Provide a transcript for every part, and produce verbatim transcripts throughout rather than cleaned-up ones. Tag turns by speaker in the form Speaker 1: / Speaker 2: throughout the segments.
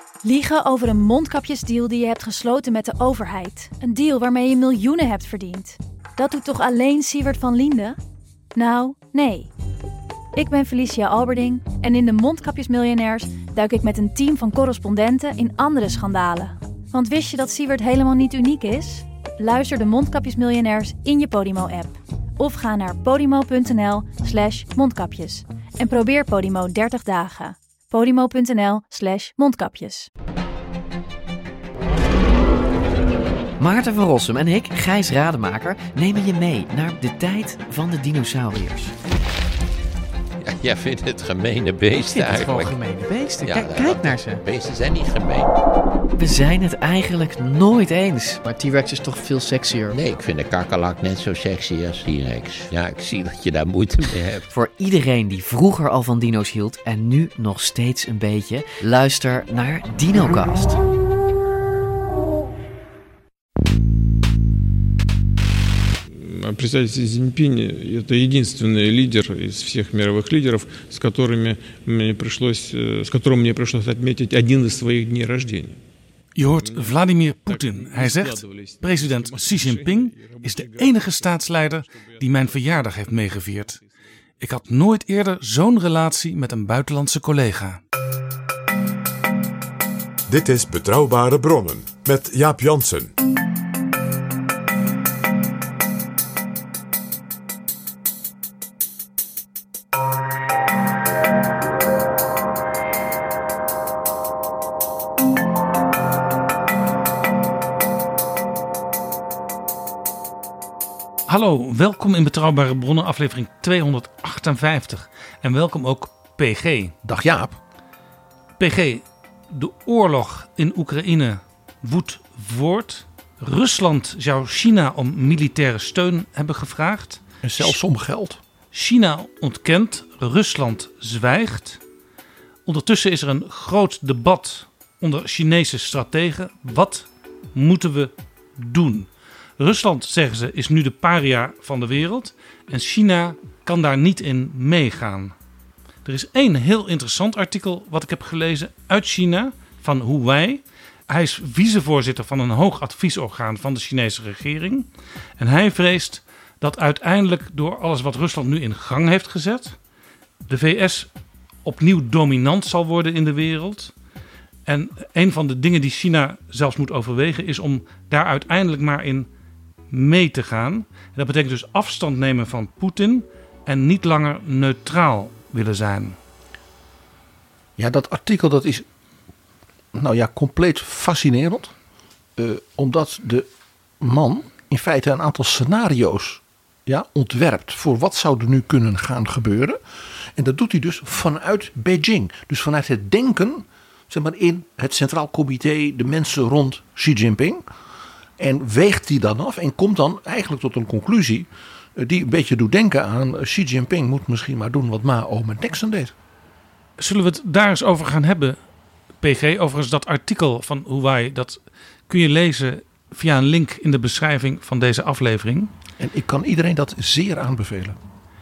Speaker 1: Liegen over een mondkapjesdeal die je hebt gesloten met de overheid. Een deal waarmee je miljoenen hebt verdiend. Dat doet toch alleen Siewert van Liende? Nou, nee. Ik ben Felicia Alberding en in de Mondkapjesmiljonairs duik ik met een team van correspondenten in andere schandalen. Want wist je dat Siewert helemaal niet uniek is? Luister de Mondkapjesmiljonairs in je Podimo-app. Of ga naar podimo.nl slash mondkapjes. En probeer Podimo dertig dagen. Podimo.nl slash mondkapjes.
Speaker 2: Maarten van Rossum en ik, Gijs Rademaker, nemen je mee naar de tijd van de dinosauriërs.
Speaker 3: Ja, jij vindt het gemene beesten
Speaker 4: het
Speaker 3: eigenlijk.
Speaker 4: Gewoon gemene beesten.
Speaker 3: Ja,
Speaker 4: Kijk,
Speaker 3: dat-
Speaker 4: kijk naar ze.
Speaker 3: Beesten zijn niet gemeen.
Speaker 2: We zijn het eigenlijk nooit eens.
Speaker 5: Maar T-Rex is toch veel sexier?
Speaker 3: Nee, ik vind de kakkelak net zo sexy als T-Rex. Ja, ik zie dat je daar moeite mee hebt.
Speaker 2: Voor iedereen die vroeger al van dino's hield en nu nog steeds een beetje, luister naar DinoCast.
Speaker 6: Президент Си Цзиньпинь – это единственный лидер из всех мировых лидеров, с которыми мне пришлось, с которым мне пришлось отметить один из своих дней рождения.
Speaker 7: Je hoort Vladimir Poetin. Hij zegt, president Xi Jinping is de enige staatsleider die mijn verjaardag heeft meegevierd. Ik had nooit eerder zo'n relatie met een buitenlandse collega.
Speaker 8: Dit is Betrouwbare Bronnen met Jaap Jansen.
Speaker 7: Hallo, welkom in Betrouwbare Bronnen, aflevering tweehonderdachtenvijftig. En welkom ook P G.
Speaker 4: Dag Jaap.
Speaker 7: P G, de oorlog in Oekraïne woedt voort. Rusland zou China om militaire steun hebben gevraagd.
Speaker 4: En zelfs om geld.
Speaker 7: China ontkent, Rusland zwijgt. Ondertussen is er een groot debat onder Chinese strategen. Wat moeten we doen? Rusland, zeggen ze, is nu de paria van de wereld. En China kan daar niet in meegaan. Er is één heel interessant artikel wat ik heb gelezen uit China van Huawei. Hij is vicevoorzitter van een hoog adviesorgaan van de Chinese regering. En hij vreest dat uiteindelijk door alles wat Rusland nu in gang heeft gezet, de V S opnieuw dominant zal worden in de wereld. En een van de dingen die China zelfs moet overwegen is om daar uiteindelijk maar in mee te gaan. En dat betekent dus afstand nemen van Poetin en niet langer neutraal willen zijn.
Speaker 4: Ja, dat artikel dat is nou ja, compleet fascinerend. Uh, omdat de man in feite een aantal scenario's ja, ontwerpt voor wat zou er nu kunnen gaan gebeuren. En dat doet hij dus vanuit Beijing. Dus vanuit het denken, zeg maar, in het Centraal Comité, de mensen rond Xi Jinping. En weegt die dan af en komt dan eigenlijk tot een conclusie die een beetje doet denken aan Xi Jinping moet misschien maar doen wat Mao met Nixon deed.
Speaker 7: Zullen we het daar eens over gaan hebben, P G? Overigens, dat artikel van Huawei, dat kun je lezen via een link in de beschrijving van deze aflevering.
Speaker 4: En ik kan iedereen dat zeer aanbevelen.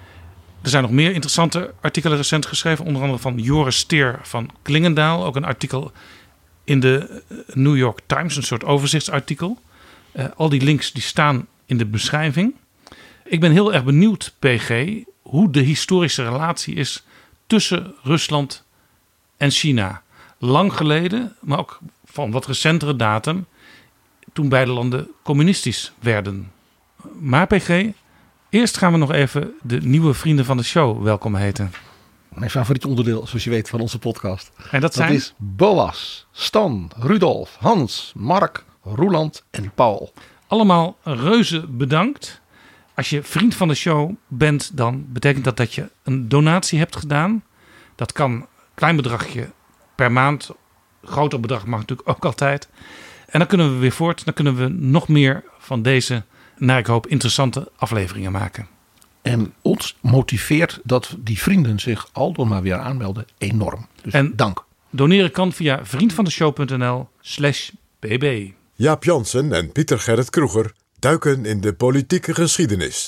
Speaker 7: Er zijn nog meer interessante artikelen recent geschreven. Onder andere van Joris Steer van Klingendaal. Ook een artikel in de New York Times, een soort overzichtsartikel. Uh, al die links die staan in de beschrijving. Ik ben heel erg benieuwd, P G, hoe de historische relatie is tussen Rusland en China. Lang geleden, maar ook van wat recentere datum, toen beide landen communistisch werden. Maar P G, eerst gaan we nog even de nieuwe vrienden van de show welkom heten.
Speaker 4: Mijn favoriet onderdeel, zoals je weet, van onze podcast.
Speaker 7: En dat zijn?
Speaker 4: Dat is Boas, Stan, Rudolf, Hans, Mark, Roeland en Paul.
Speaker 7: Allemaal reuze bedankt. Als je vriend van de show bent, dan betekent dat dat je een donatie hebt gedaan. Dat kan een klein bedragje per maand. Groter bedrag mag natuurlijk ook altijd. En dan kunnen we weer voort. Dan kunnen we nog meer van deze, naar ik hoop, interessante afleveringen maken.
Speaker 4: En ons motiveert dat die vrienden zich aldoor maar weer aanmelden enorm. Dus
Speaker 7: en
Speaker 4: dank.
Speaker 7: Doneren kan via vriendvandeshow.nl slash bb.
Speaker 8: Jaap Jansen en Pieter Gerrit Kroeger duiken in de politieke geschiedenis.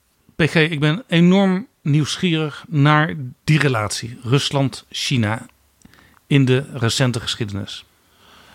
Speaker 7: P G, ik ben enorm nieuwsgierig naar die relatie Rusland-China in de recente geschiedenis.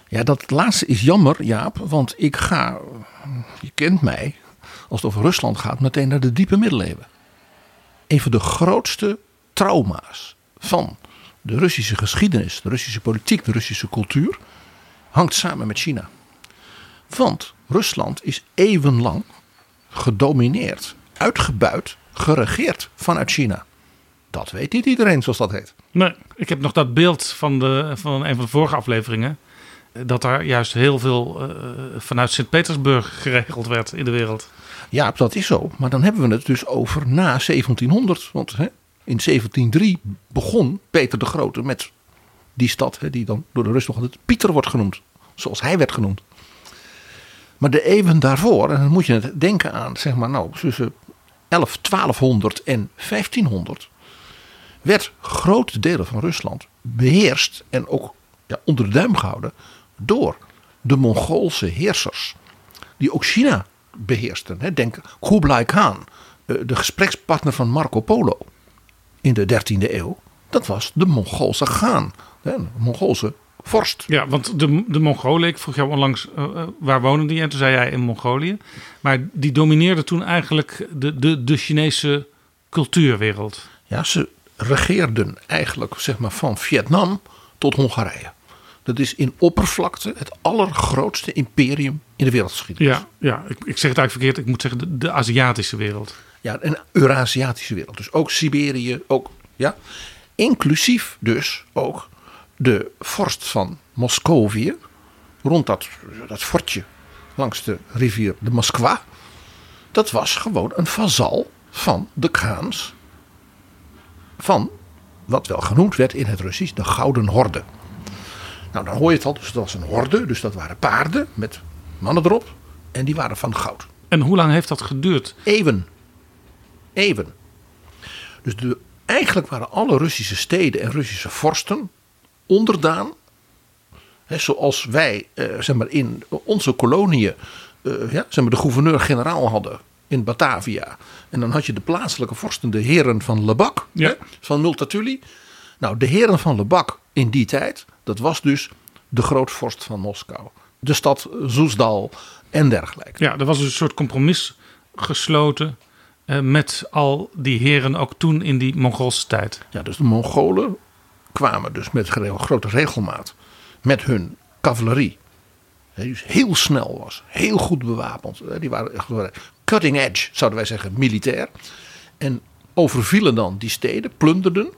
Speaker 4: Ja, dat laatste is jammer, Jaap. Want ik ga, je kent mij, als het over Rusland gaat, meteen naar de diepe middeleeuwen. Een van de grootste trauma's van de Russische geschiedenis, de Russische politiek, de Russische cultuur, hangt samen met China. Want Rusland is eeuwenlang gedomineerd, uitgebuit, geregeerd vanuit China. Dat weet niet iedereen, zoals dat heet.
Speaker 7: Nee, ik heb nog dat beeld van, de, van een van de vorige afleveringen. Dat daar juist heel veel uh, vanuit Sint-Petersburg geregeld werd in de wereld.
Speaker 4: Ja, dat is zo. Maar dan hebben we het dus over na zeventienhonderd. Want hè, in zeventienhonderd drie begon Peter de Grote met die stad. Hè, die dan door de Russen nog altijd Pieter wordt genoemd. Zoals hij werd genoemd. Maar de eeuwen daarvoor, en dan moet je het denken aan, zeg maar nou, tussen elf, twaalfhonderd en vijftienhonderd. Werd grote delen van Rusland beheerst en ook ja, onder de duim gehouden door de Mongoolse heersers. Die ook China beheersten. Hè. Denk Kublai Khan, de gesprekspartner van Marco Polo in de dertiende eeuw. Dat was de Mongoolse Khan, de Mongoolse vorst.
Speaker 7: Ja, want de, de Mongolen, ik vroeg jou onlangs uh, waar wonen die? En toen zei jij in Mongolië. Maar die domineerden toen eigenlijk de, de, de Chinese cultuurwereld.
Speaker 4: Ja, ze regeerden eigenlijk zeg maar van Vietnam tot Hongarije. Dat is in oppervlakte het allergrootste imperium in de wereldgeschiedenis.
Speaker 7: Ja, ja ik, ik zeg het eigenlijk verkeerd. Ik moet zeggen de, de Aziatische wereld.
Speaker 4: Ja, een Eurasiatische wereld. Dus ook Siberië, ook, ja. Inclusief dus ook de vorst van Moscovië. Rond dat, dat fortje langs de rivier de Moskwa. Dat was gewoon een vazal van de Khans. Van wat wel genoemd werd in het Russisch de Gouden Horde. Nou, dan hoor je het al. Dus dat was een horde. Dus dat waren paarden met mannen erop. En die waren van goud.
Speaker 7: En hoe lang heeft dat geduurd?
Speaker 4: Eeuwen. Eeuwen. Dus de, eigenlijk waren alle Russische steden en Russische vorsten onderdaan. Hè, zoals wij eh, zeg maar in onze koloniën eh, ja, zeg maar de gouverneur-generaal hadden in Batavia. En dan had je de plaatselijke vorsten, de heren van Lebak,
Speaker 7: ja.
Speaker 4: hè, van Multatuli. Nou, de heren van Lebak in die tijd, dat was dus de grootvorst van Moskou. De stad Soesdal en dergelijke.
Speaker 7: Ja, er was dus een soort compromis gesloten uh, met al die heren ook toen in die Mongoolse tijd.
Speaker 4: Ja, dus de Mongolen kwamen dus met grote regelmaat met hun cavalerie. Die dus heel snel was, heel goed bewapend. Die waren echt cutting edge, zouden wij zeggen, militair. En overvielen dan die steden, plunderden.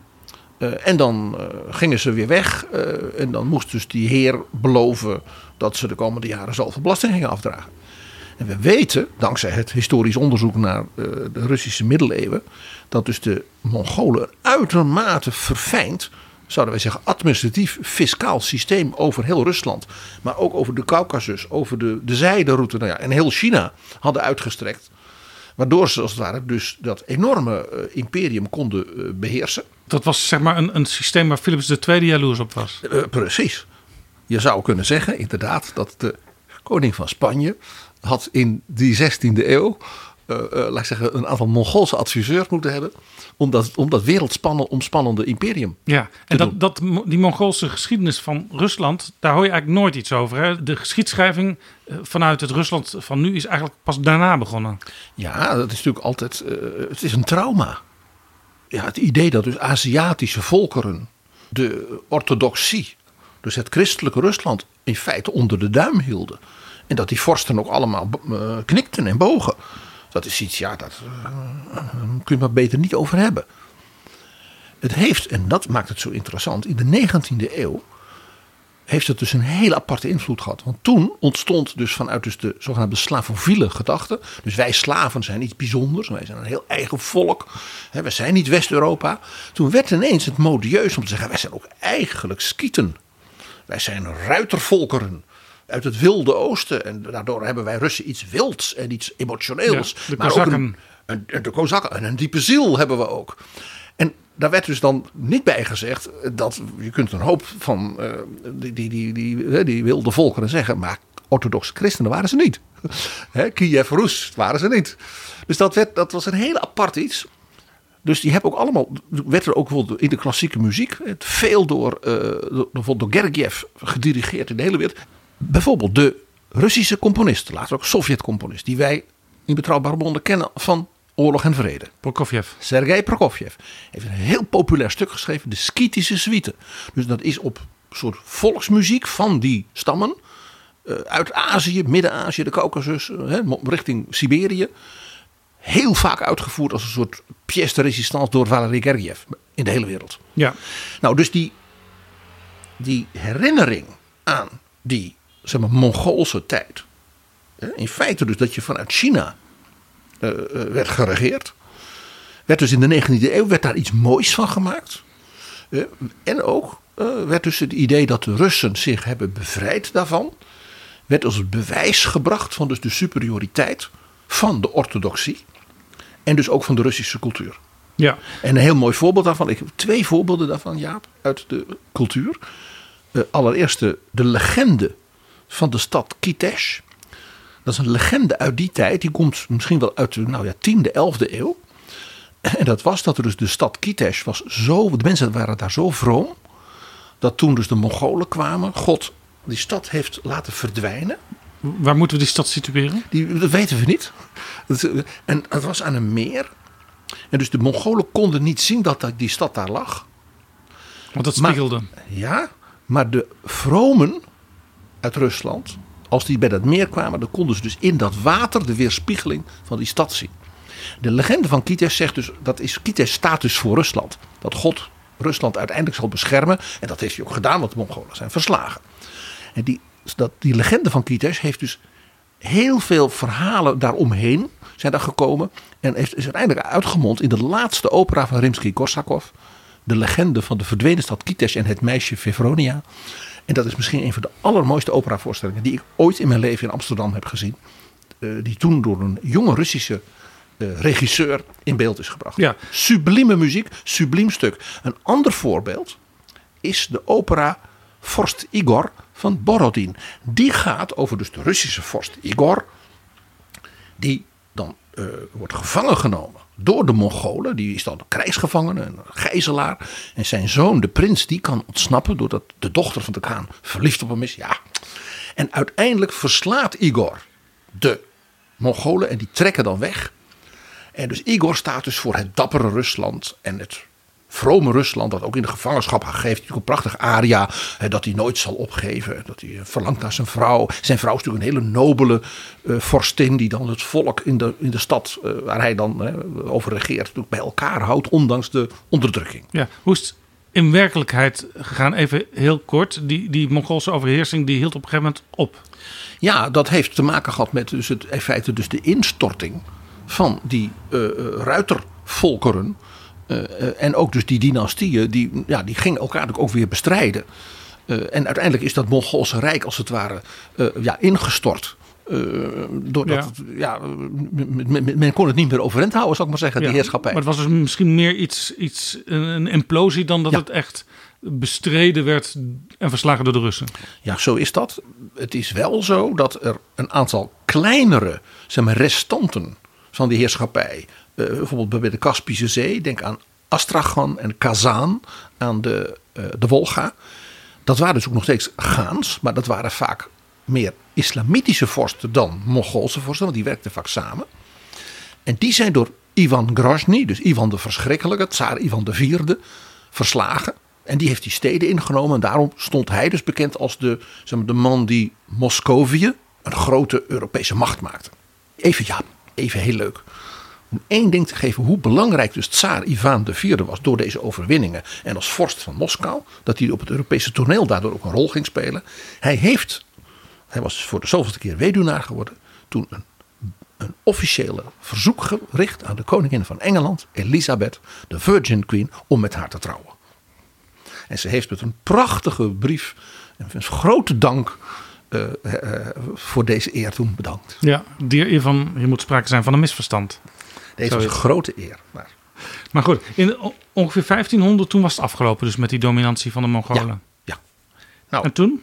Speaker 4: Uh, en dan uh, gingen ze weer weg. Uh, en dan moest dus die heer beloven dat ze de komende jaren zoveel belasting gingen afdragen. En we weten, dankzij het historisch onderzoek naar uh, de Russische middeleeuwen, dat dus de Mongolen een uitermate verfijnd, zouden wij zeggen, administratief fiscaal systeem over heel Rusland, maar ook over de Caucasus, over de, de zijderoute, nou ja, en heel China hadden uitgestrekt. Waardoor ze als het ware dus dat enorme uh, imperium konden uh, beheersen.
Speaker 7: Dat was zeg maar een, een systeem waar Philips de Tweede jaloers op was.
Speaker 4: Uh, precies. Je zou kunnen zeggen inderdaad dat de koning van Spanje had in die zestiende eeuw uh, uh, laat ik zeggen, een aantal Mongoolse adviseurs moeten hebben om dat, om dat wereldomspannende imperium
Speaker 7: ja,
Speaker 4: te
Speaker 7: en
Speaker 4: doen.
Speaker 7: dat, dat, die Mongoolse geschiedenis van Rusland, daar hoor je eigenlijk nooit iets over. Hè? De geschiedschrijving uh, vanuit het Rusland van nu is eigenlijk pas daarna begonnen.
Speaker 4: Ja, dat is natuurlijk altijd, uh, het is een trauma. Ja, het idee dat dus Aziatische volkeren de orthodoxie, dus het christelijke Rusland, in feite onder de duim hielden. En dat die vorsten ook allemaal uh, knikten en bogen. Dat is iets, ja, daar uh, kun je maar beter niet over hebben. Het heeft, en dat maakt het zo interessant, in de negentiende eeuw heeft het dus een hele aparte invloed gehad. Want toen ontstond dus vanuit dus de zogenaamde slavofiele gedachte. Dus wij slaven zijn iets bijzonders. Wij zijn een heel eigen volk. Hè, wij zijn niet West-Europa. Toen werd ineens het modieus om te zeggen, wij zijn ook eigenlijk Skieten. Wij zijn ruitervolkeren uit het wilde oosten. En daardoor hebben wij Russen iets wilds en iets emotioneels.
Speaker 7: Ja, de
Speaker 4: maar ook een, een, de Kozakken en een diepe ziel hebben we ook. En daar werd dus dan niet bij gezegd dat je kunt een hoop van uh, die, die, die, die, die wilde volkeren zeggen. Maar orthodoxe christenen waren ze niet. He, Kiev Rus waren ze niet. Dus dat, werd, dat was een heel apart iets. Dus die hebben ook allemaal, werd er ook bijvoorbeeld in de klassieke muziek, veel door, uh, door, bijvoorbeeld door Gergiev gedirigeerd in de hele wereld. Bijvoorbeeld de Russische componist, later ook Sovjet-componist, die wij in Betrouwbare Bronnen kennen van Oorlog en Vrede.
Speaker 7: Prokofjev.
Speaker 4: Sergei Prokofjev heeft een heel populair stuk geschreven, de Skytische Suite. Dus dat is op een soort volksmuziek van die stammen uh, uit Azië, Midden-Azië, de Caucasus, uh, richting Siberië. Heel vaak uitgevoerd als een soort pièce de résistance door Valery Gergiev in de hele wereld.
Speaker 7: Ja.
Speaker 4: Nou, dus die, die herinnering aan die, zeg maar, Mongoolse tijd. In feite dus dat je vanuit China uh, werd geregeerd. Werd dus in de negentiende eeuw werd daar iets moois van gemaakt. Uh, en ook uh, werd dus het idee dat de Russen zich hebben bevrijd daarvan. Werd als het bewijs gebracht van dus de superioriteit van de orthodoxie. En dus ook van de Russische cultuur.
Speaker 7: Ja.
Speaker 4: En een heel mooi voorbeeld daarvan. Ik heb twee voorbeelden daarvan, Jaap, uit de cultuur. Uh, allereerst de, de legende van de stad Kitesh. Dat is een legende uit die tijd. Die komt misschien wel uit de nou ja, tiende, elfde eeuw. En dat was dat er dus de stad Kitesh was zo. De mensen waren daar zo vroom. Dat toen dus de Mongolen kwamen. God die stad heeft laten verdwijnen.
Speaker 7: Waar moeten we die stad situeren?
Speaker 4: Die, dat weten we niet. En het was aan een meer. En dus de Mongolen konden niet zien dat die stad daar lag.
Speaker 7: Want dat spiegelde.
Speaker 4: Maar, ja, maar de vromen uit Rusland, als die bij dat meer kwamen, dan konden ze dus in dat water de weerspiegeling van die stad zien. De legende van Kitesh zegt dus, dat is Kitesh staat dus voor Rusland. Dat God Rusland uiteindelijk zal beschermen. En dat heeft hij ook gedaan, want de Mongolen zijn verslagen. En die, dat, die legende van Kitesh heeft dus heel veel verhalen daaromheen zijn daar gekomen. En heeft, is uiteindelijk uitgemond in de laatste opera van Rimsky-Korsakov. De legende van de verdwenen stad Kitesh en het meisje Fevronia. En dat is misschien een van de allermooiste operavoorstellingen die ik ooit in mijn leven in Amsterdam heb gezien. Uh, die toen door een jonge Russische uh, regisseur in beeld is gebracht.
Speaker 7: Ja.
Speaker 4: Sublieme muziek, subliem stuk. Een ander voorbeeld is de opera Vorst Igor van Borodin. Die gaat over dus de Russische vorst Igor. Die dan uh, wordt gevangen genomen door de Mongolen. Die is dan een krijgsgevangene, een gijzelaar. En zijn zoon, de prins, die kan ontsnappen doordat de dochter van de Khaan verliefd op hem is. Ja. En uiteindelijk verslaat Igor de Mongolen en die trekken dan weg. En dus Igor staat dus voor het dappere Rusland en het vrome Rusland, dat ook in de gevangenschap geeft. Een prachtig aria, hè, dat hij nooit zal opgeven. Dat hij verlangt naar zijn vrouw. Zijn vrouw is natuurlijk een hele nobele uh, vorstin die dan het volk in de, in de stad uh, waar hij dan uh, over regeert bij elkaar houdt, ondanks de onderdrukking.
Speaker 7: Ja, hoe is het in werkelijkheid gegaan? Even heel kort. Die, die Mongoolse overheersing die hield op een gegeven moment op.
Speaker 4: Ja, dat heeft te maken gehad met dus het, in feite dus de instorting van die uh, ruitervolkeren. Uh, uh, en ook dus die dynastieën, die, ja, die gingen elkaar ook weer bestrijden. Uh, en uiteindelijk is dat Mongoolse rijk als het ware uh, ja, ingestort. Uh, doordat ja. Het, ja, men, men, men kon het niet meer overeind houden, zou ik maar zeggen, ja, die heerschappij.
Speaker 7: Maar het was dus misschien meer iets, iets een implosie dan dat ja. het echt bestreden werd en verslagen door de Russen.
Speaker 4: Ja, zo is dat. Het is wel zo dat er een aantal kleinere, zeg maar, restanten van die heerschappij, Uh, bijvoorbeeld bij de Kaspische Zee, denk aan Astrachan en Kazan aan de, uh, de Wolga. Dat waren dus ook nog steeds Gaans, maar dat waren vaak meer islamitische vorsten dan Mongoolse vorsten, want die werkten vaak samen. En die zijn door Ivan Grozny, dus Ivan de Verschrikkelijke, tsaar Ivan de Vierde, verslagen. En die heeft die steden ingenomen en daarom stond hij dus bekend als de, zeg maar, de man die Moscovië een grote Europese macht maakte. Even, ja, even heel leuk. Om één ding te geven hoe belangrijk dus tsaar Ivan de Vierde was door deze overwinningen. En als vorst van Moskou. Dat hij op het Europese toneel daardoor ook een rol ging spelen. Hij heeft, hij was voor de zoveelste keer weduwnaar geworden. Toen een, een officiële verzoek gericht aan de koningin van Engeland, Elisabeth, de Virgin Queen, om met haar te trouwen. En ze heeft met een prachtige brief en een grote dank uh, uh, voor deze eer toen bedankt.
Speaker 7: Ja, die eer van, hier moet sprake zijn van een misverstand.
Speaker 4: Deze was een grote eer. Maar,
Speaker 7: maar goed, in ongeveer vijftienhonderd toen was het afgelopen dus met die dominantie van de Mongolen.
Speaker 4: Ja, ja. Nou,
Speaker 7: en toen?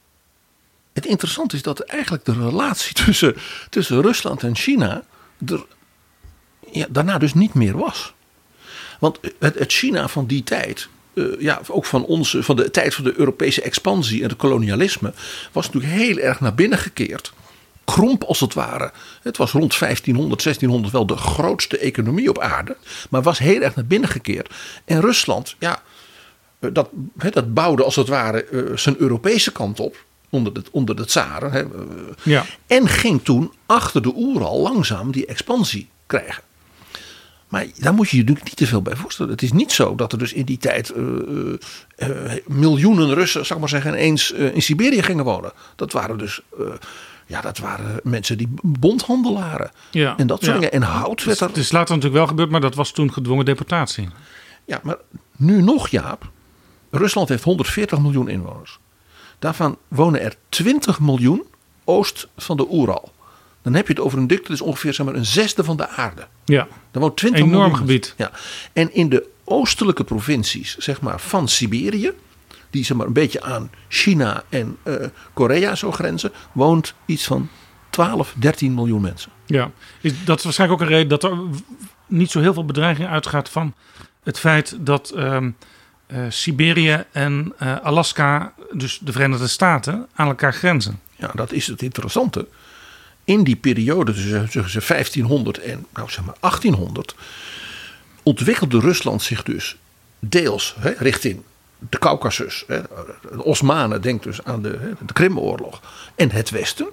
Speaker 4: Het interessante is dat eigenlijk de relatie tussen, tussen Rusland en China er ja, daarna dus niet meer was. Want het, het China van die tijd, uh, ja, ook van, onze, van de tijd van de Europese expansie en het kolonialisme, was natuurlijk heel erg naar binnen gekeerd. Kromp als het ware. Het was rond vijftienhonderd, zestienhonderd wel de grootste economie op aarde. Maar was heel erg naar binnen gekeerd. En Rusland, ja, dat, dat bouwde als het ware uh, zijn Europese kant op. Onder de, onder de tsaren. Hè, uh,
Speaker 7: Ja.
Speaker 4: En ging toen achter de Oeral langzaam die expansie krijgen. Maar daar moet je je natuurlijk niet te veel bij voorstellen. Het is niet zo dat er dus in die tijd uh, uh, uh, miljoenen Russen, zal ik maar zeggen, ineens uh, in Siberië gingen wonen. Dat waren dus... Uh, Ja, dat waren mensen die bondhandelaren.
Speaker 7: Ja,
Speaker 4: en dat soort
Speaker 7: ja.
Speaker 4: dingen. En hout werd er...
Speaker 7: Het is later natuurlijk wel gebeurd, maar dat was toen gedwongen deportatie.
Speaker 4: Ja, maar nu nog, Jaap. Rusland heeft honderdveertig miljoen inwoners. Daarvan wonen er twintig miljoen oost van de Oeral. Dan heb je het over een dik, dat is ongeveer zeg maar, een zesde van de aarde.
Speaker 7: Ja,
Speaker 4: Dan woont twintig
Speaker 7: enorm
Speaker 4: miljoen.
Speaker 7: gebied.
Speaker 4: Ja. En in de oostelijke provincies, zeg maar, van Siberië, die zeg maar een beetje aan China en uh, Korea zo grenzen, woont iets van twaalf, dertien miljoen mensen.
Speaker 7: Ja, is, dat is waarschijnlijk ook een reden dat er niet zo heel veel bedreiging uitgaat van het feit dat um, uh, Siberië en uh, Alaska, dus de Verenigde Staten, aan elkaar grenzen.
Speaker 4: Ja, dat is het interessante. In die periode tussen vijftienhonderd en nou zeg maar achttienhonderd ontwikkelde Rusland zich dus deels hè, richting de Caucasus. Hè, de Osmanen, denk dus aan de, hè, de Krimoorlog en het westen.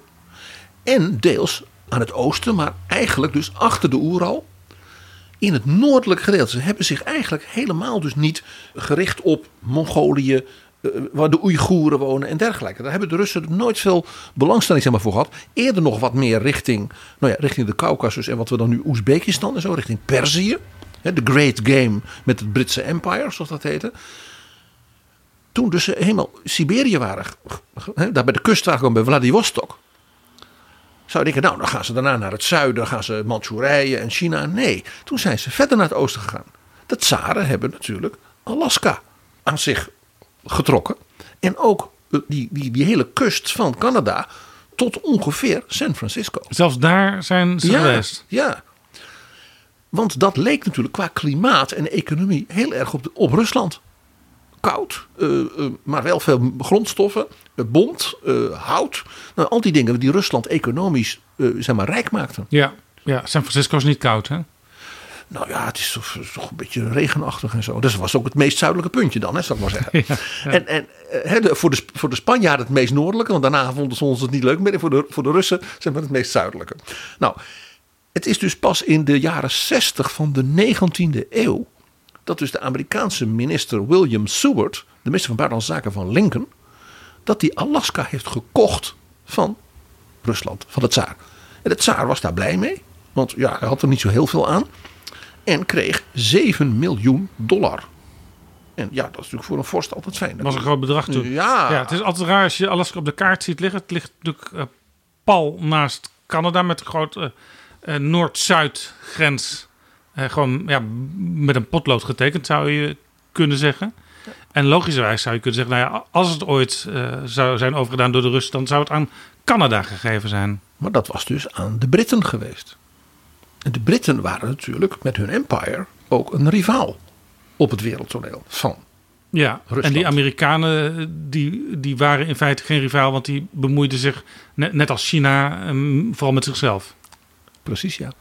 Speaker 4: En deels aan het oosten, maar eigenlijk dus achter de Oeral. In het noordelijk gedeelte. Ze hebben zich eigenlijk helemaal dus niet gericht op Mongolië, waar de Oeigoeren wonen en dergelijke. Daar hebben de Russen nooit veel belangstelling zeg maar, voor gehad. Eerder nog wat meer richting, nou ja, richting de Caucasus en wat we dan nu Oezbekistan en zo, richting Perzië. De Great Game met het Britse Empire, zoals dat heette. Toen dus ze helemaal Siberië waren, daar bij de kust waren gekomen bij Vladivostok. Zou je denken, nou dan gaan ze daarna naar het zuiden, dan gaan ze Manchurije en China. Nee, toen zijn ze verder naar het oosten gegaan. De tsaren hebben natuurlijk Alaska aan zich getrokken. En ook die, die, die hele kust van Canada tot ongeveer San Francisco.
Speaker 7: Zelfs daar zijn ze
Speaker 4: ja,
Speaker 7: geweest.
Speaker 4: Ja, want dat leek natuurlijk qua klimaat en economie heel erg op, de, op Rusland. Koud, uh, uh, maar wel veel grondstoffen, uh, bont, uh, hout. Nou, al die dingen die Rusland economisch uh, zeg maar, rijk maakten.
Speaker 7: Ja, ja, San Francisco is niet koud, hè?
Speaker 4: Nou ja, het is toch, toch een beetje regenachtig en zo. Dus dat was ook het meest zuidelijke puntje dan, hè, zal ik maar zeggen. Ja, ja. En, en he, de, voor, de, voor de Spanjaarden het meest noordelijke. Want daarna vonden ze ons het niet leuk meer. Voor de, voor de Russen zijn we het meest zuidelijke. Nou, het is dus pas in de jaren zestig van de negentiende eeuw. Dat dus de Amerikaanse minister William Seward, de minister van Buitenlandse Zaken van Lincoln, dat die Alaska heeft gekocht van Rusland, van de tsaar. En de tsaar was daar blij mee. Want ja, hij had er niet zo heel veel aan. En kreeg zeven miljoen dollar. En ja, dat is natuurlijk voor een vorst altijd fijn.
Speaker 7: Dat was een groot bedrag toen.
Speaker 4: Ja.
Speaker 7: ja. Het is altijd raar als je Alaska op de kaart ziet liggen. Het ligt natuurlijk uh, pal naast Canada met een grote uh, uh, Noord-Zuid grens. Uh, gewoon ja, met een potlood getekend zou je kunnen zeggen. Ja. En logischerwijs zou je kunnen zeggen, nou ja, als het ooit uh, zou zijn overgedaan door de Russen, dan zou het aan Canada gegeven zijn.
Speaker 4: Maar dat was dus aan de Britten geweest. En de Britten waren natuurlijk met hun empire ook een rivaal op het wereldtoneel van
Speaker 7: ja,
Speaker 4: Rusland.
Speaker 7: En die Amerikanen die, die waren in feite geen rivaal, want die bemoeiden zich net, net als China um, vooral met zichzelf.
Speaker 4: Precies, ja.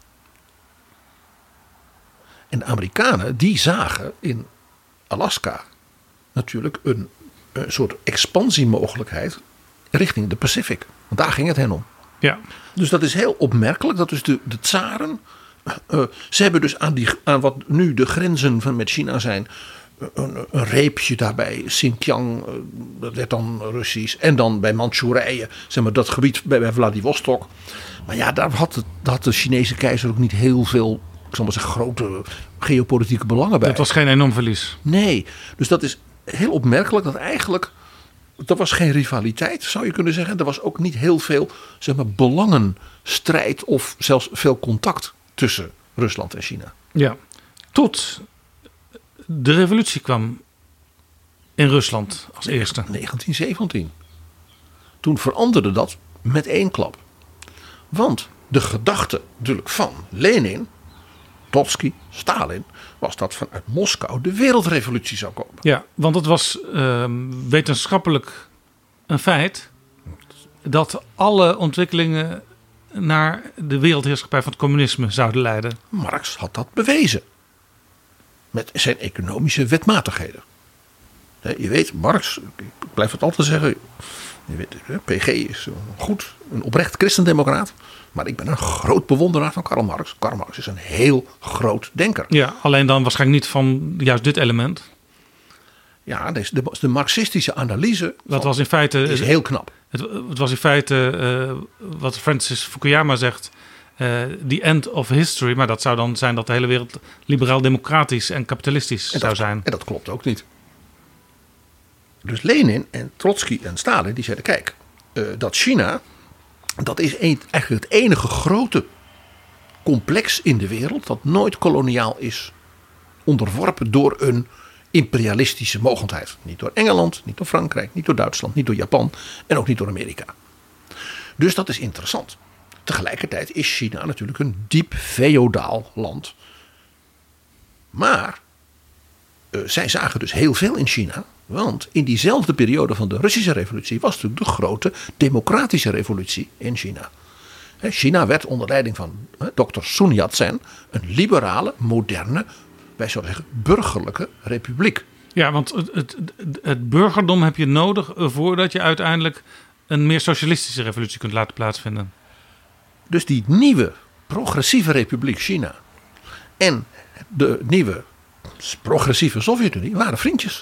Speaker 4: En de Amerikanen die zagen in Alaska natuurlijk een, een soort expansiemogelijkheid richting de Pacific. Want daar ging het hen om.
Speaker 7: Ja.
Speaker 4: Dus dat is heel opmerkelijk. Dat dus de, de tsaren. Uh, ze hebben dus aan, die, aan wat nu de grenzen van met China zijn. Een, een reepje daarbij. Xinjiang, uh, dat werd dan Russisch. En dan bij Manchurije. Zeg maar dat gebied bij, bij Vladivostok. Maar ja, daar had, het, daar had de Chinese keizer ook niet heel veel. Ik zal maar zeggen, grote geopolitieke belangen bij.
Speaker 7: Dat was geen enorm verlies.
Speaker 4: Nee, dus dat is heel opmerkelijk dat eigenlijk. Er was geen rivaliteit, zou je kunnen zeggen. Er was ook niet heel veel zeg maar, belangenstrijd of zelfs veel contact tussen Rusland en China.
Speaker 7: Ja, tot de revolutie kwam in Rusland als eerste.
Speaker 4: negentien zeventien. Toen veranderde dat met één klap. Want de gedachte natuurlijk van Lenin Trotsky, Stalin, was dat vanuit Moskou de wereldrevolutie zou komen.
Speaker 7: Ja, want het was uh, wetenschappelijk een feit dat alle ontwikkelingen naar de wereldheerschappij van het communisme zouden leiden.
Speaker 4: Marx had dat bewezen. Met zijn economische wetmatigheden. Je weet, Marx, ik blijf het altijd zeggen. Je weet, P G is goed, een oprecht christendemocraat. Maar ik ben een groot bewonderaar van Karl Marx. Karl Marx is een heel groot denker.
Speaker 7: Ja, alleen dan waarschijnlijk niet van juist dit element.
Speaker 4: Ja, de, de, de marxistische analyse
Speaker 7: dat was in feite,
Speaker 4: is heel knap.
Speaker 7: Het, het was in feite uh, wat Francis Fukuyama zegt, uh, the end of history. Maar dat zou dan zijn dat de hele wereld liberaal-democratisch en kapitalistisch
Speaker 4: en dat,
Speaker 7: zou zijn.
Speaker 4: En dat klopt ook niet. Dus Lenin en Trotsky en Stalin die zeiden, kijk, uh, dat China, dat is een, eigenlijk het enige grote complex in de wereld dat nooit koloniaal is onderworpen door een imperialistische mogendheid. Niet door Engeland, niet door Frankrijk, niet door Duitsland, niet door Japan en ook niet door Amerika. Dus dat is interessant. Tegelijkertijd is China natuurlijk een diep feodaal land. Maar uh, zij zagen dus heel veel in China. Want in diezelfde periode van de Russische revolutie was natuurlijk de grote democratische revolutie in China. China werd onder leiding van dokter Sun Yat-sen een liberale, moderne, wij zouden zeggen burgerlijke republiek.
Speaker 7: Ja, want het, het, het burgerdom heb je nodig voordat je uiteindelijk een meer socialistische revolutie kunt laten plaatsvinden.
Speaker 4: Dus die nieuwe progressieve republiek China en de nieuwe progressieve Sovjet-Unie waren vriendjes.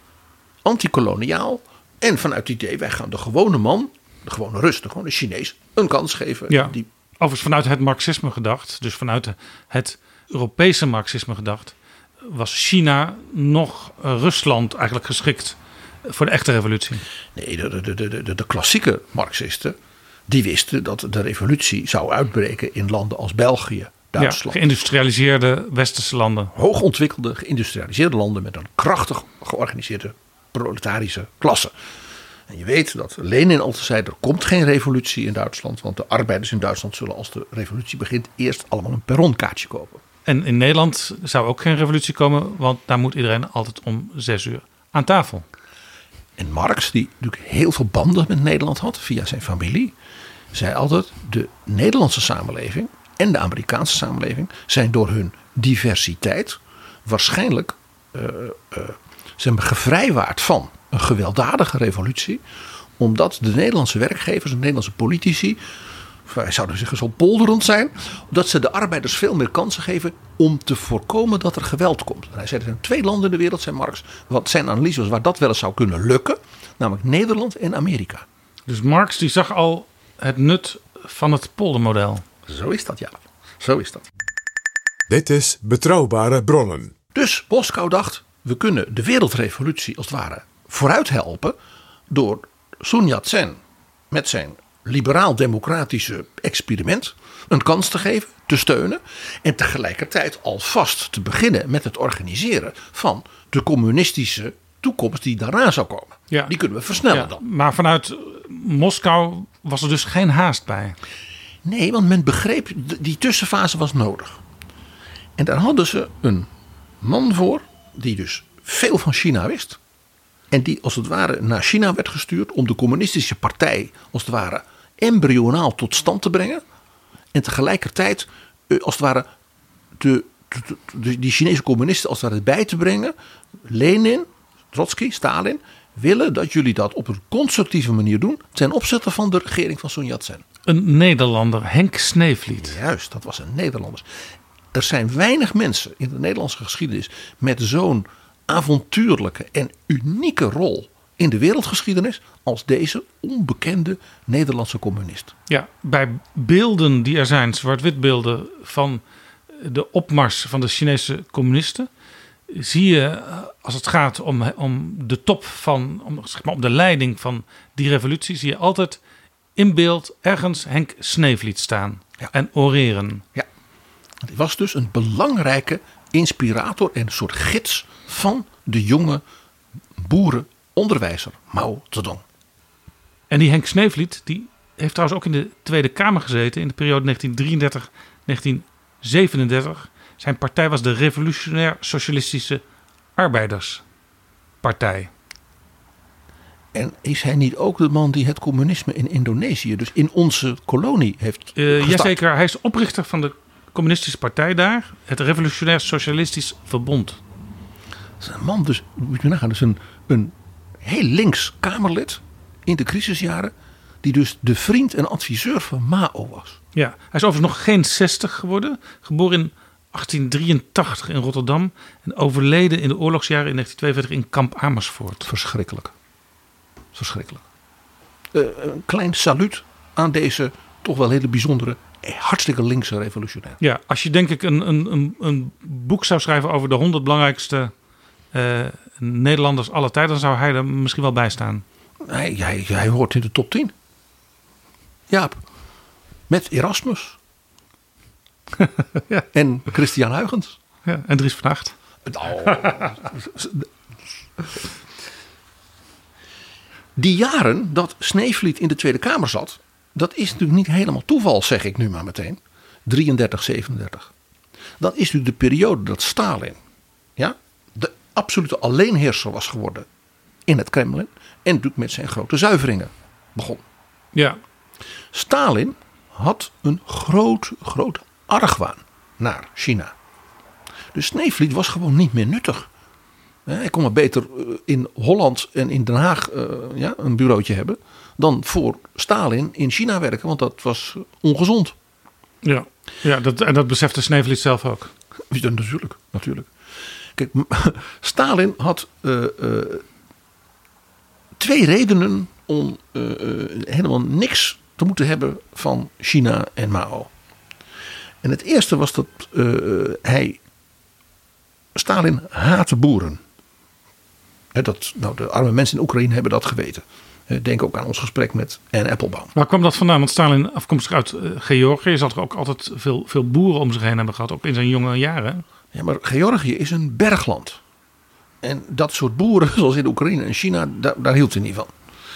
Speaker 4: Antikoloniaal en vanuit het idee wij gaan de gewone man, de gewone Rus, de gewone Chinees een kans geven.
Speaker 7: Ja,
Speaker 4: die...
Speaker 7: overigens vanuit het marxisme gedacht, dus vanuit het Europese marxisme gedacht, was China nog Rusland eigenlijk geschikt voor de echte revolutie.
Speaker 4: Nee, de, de, de, de, de klassieke marxisten die wisten dat de revolutie zou uitbreken in landen als België, Duitsland.
Speaker 7: Ja, geïndustrialiseerde westerse landen.
Speaker 4: Hoogontwikkelde, geïndustrialiseerde landen met een krachtig georganiseerde proletarische klasse. En je weet dat Lenin altijd zei, er komt geen revolutie in Duitsland, want de arbeiders in Duitsland zullen als de revolutie begint eerst allemaal een perronkaartje kopen.
Speaker 7: En in Nederland zou ook geen revolutie komen, want daar moet iedereen altijd om zes uur aan tafel.
Speaker 4: En Marx, die natuurlijk heel veel banden met Nederland had via zijn familie, zei altijd, de Nederlandse samenleving en de Amerikaanse samenleving zijn door hun diversiteit waarschijnlijk uh, uh, zijn gevrijwaard van een gewelddadige revolutie, omdat de Nederlandse werkgevers en Nederlandse politici, wij zouden zeggen zo polderend zijn, dat ze de arbeiders veel meer kansen geven om te voorkomen dat er geweld komt. En hij zei, er zijn twee landen in de wereld, zei Marx, wat zijn analyse was, waar dat wel eens zou kunnen lukken, namelijk Nederland en Amerika.
Speaker 7: Dus Marx die zag al het nut van het poldermodel.
Speaker 4: Zo is dat, ja. Zo is dat.
Speaker 8: Dit is Betrouwbare Bronnen.
Speaker 4: Dus Moskou dacht, we kunnen de wereldrevolutie als het ware vooruit helpen door Sun Yat-sen met zijn liberaal-democratische experiment een kans te geven, te steunen en tegelijkertijd alvast te beginnen met het organiseren van de communistische toekomst die daarna zou komen.
Speaker 7: Ja.
Speaker 4: Die kunnen we versnellen
Speaker 7: Ja,
Speaker 4: dan.
Speaker 7: maar vanuit Moskou was er dus geen haast bij.
Speaker 4: Nee, want men begreep, die tussenfase was nodig. En daar hadden ze een man voor, die dus veel van China wist. En die als het ware naar China werd gestuurd om de communistische partij als het ware embryonaal tot stand te brengen. En tegelijkertijd als het ware de, de, de, die Chinese communisten als het ware bij te brengen. Lenin, Trotsky, Stalin willen dat jullie dat op een constructieve manier doen ten opzichte van de regering van Sun Yat-sen.
Speaker 7: Een Nederlander, Henk Sneevliet.
Speaker 4: Juist, dat was een Nederlander. Er zijn weinig mensen in de Nederlandse geschiedenis met zo'n avontuurlijke en unieke rol in de wereldgeschiedenis als deze onbekende Nederlandse communist.
Speaker 7: Ja, bij beelden die er zijn, zwart-wit beelden van de opmars van de Chinese communisten, zie je als het gaat om, om de top van, om, zeg maar, om de leiding van die revolutie, zie je altijd in beeld ergens Henk Sneevliet staan
Speaker 4: Ja.
Speaker 7: en oreren.
Speaker 4: Ja, hij was dus een belangrijke inspirator en een soort gids van de jonge boerenonderwijzer Mao Zedong.
Speaker 7: En die Henk Sneevliet, die heeft trouwens ook in de Tweede Kamer gezeten in de periode negentien drieëndertig tot negentien zevenendertig. Zijn partij was de Revolutionair Socialistische Arbeiderspartij.
Speaker 4: En is hij niet ook de man die het communisme in Indonesië, dus in onze kolonie, heeft
Speaker 7: Uh,
Speaker 4: gestart?
Speaker 7: jazeker, hij is oprichter van de communistische partij daar. Het Revolutionair Socialistisch Verbond.
Speaker 4: Dat is een man, dus moet je nagaan, dus een, een heel links Kamerlid in de crisisjaren, die dus de vriend en adviseur van Mao was.
Speaker 7: Ja, hij is overigens nog geen zestig geworden. Geboren in achttien drieëntachtig in Rotterdam. En overleden in de oorlogsjaren in negentien tweeënveertig in kamp Amersfoort.
Speaker 4: Verschrikkelijk. Verschrikkelijk. Uh, een klein saluut aan deze toch wel hele bijzondere, hartstikke linkse revolutionair.
Speaker 7: Ja, als je denk ik een, een, een, een boek zou schrijven over de honderd belangrijkste uh, Nederlanders aller tijden, dan zou hij er misschien wel bij staan.
Speaker 4: Hij, hij, hij hoort in de top tien. Jaap. Met Erasmus.
Speaker 7: Ja.
Speaker 4: En Christian Huygens.
Speaker 7: Ja, en Dries van Acht.
Speaker 4: Nou. Die jaren dat Sneevliet in de Tweede Kamer zat, dat is natuurlijk niet helemaal toeval, zeg ik nu maar meteen. drieëndertig, zevenendertig. Dat is natuurlijk de periode dat Stalin, ja, de absolute alleenheerser was geworden in het Kremlin. En natuurlijk met zijn grote zuiveringen begon.
Speaker 7: Ja.
Speaker 4: Stalin had een groot, groot argwaan naar China. Dus Sneevliet was gewoon niet meer nuttig. Hij kon maar beter in Holland en in Den Haag uh, ja, een bureautje hebben dan voor Stalin in China werken, want dat was ongezond.
Speaker 7: Ja, ja dat, en dat besefte Sneevliet zelf ook.
Speaker 4: Ja, natuurlijk, natuurlijk. Kijk, Stalin had uh, uh, twee redenen om uh, uh, helemaal niks te moeten hebben van China en Mao. En het eerste was dat uh, hij Stalin haatte boeren. He, dat, nou, de arme mensen in Oekraïne hebben dat geweten. He, denk ook aan ons gesprek met Anne Applebaum.
Speaker 7: Waar kwam dat vandaan? Want Stalin, afkomstig uit uh, Georgië, zal er ook altijd veel, veel boeren om zich heen hebben gehad, ook in zijn jonge jaren.
Speaker 4: Ja, maar Georgië is een bergland. En dat soort boeren, zoals in Oekraïne en China, daar, daar hield hij niet van.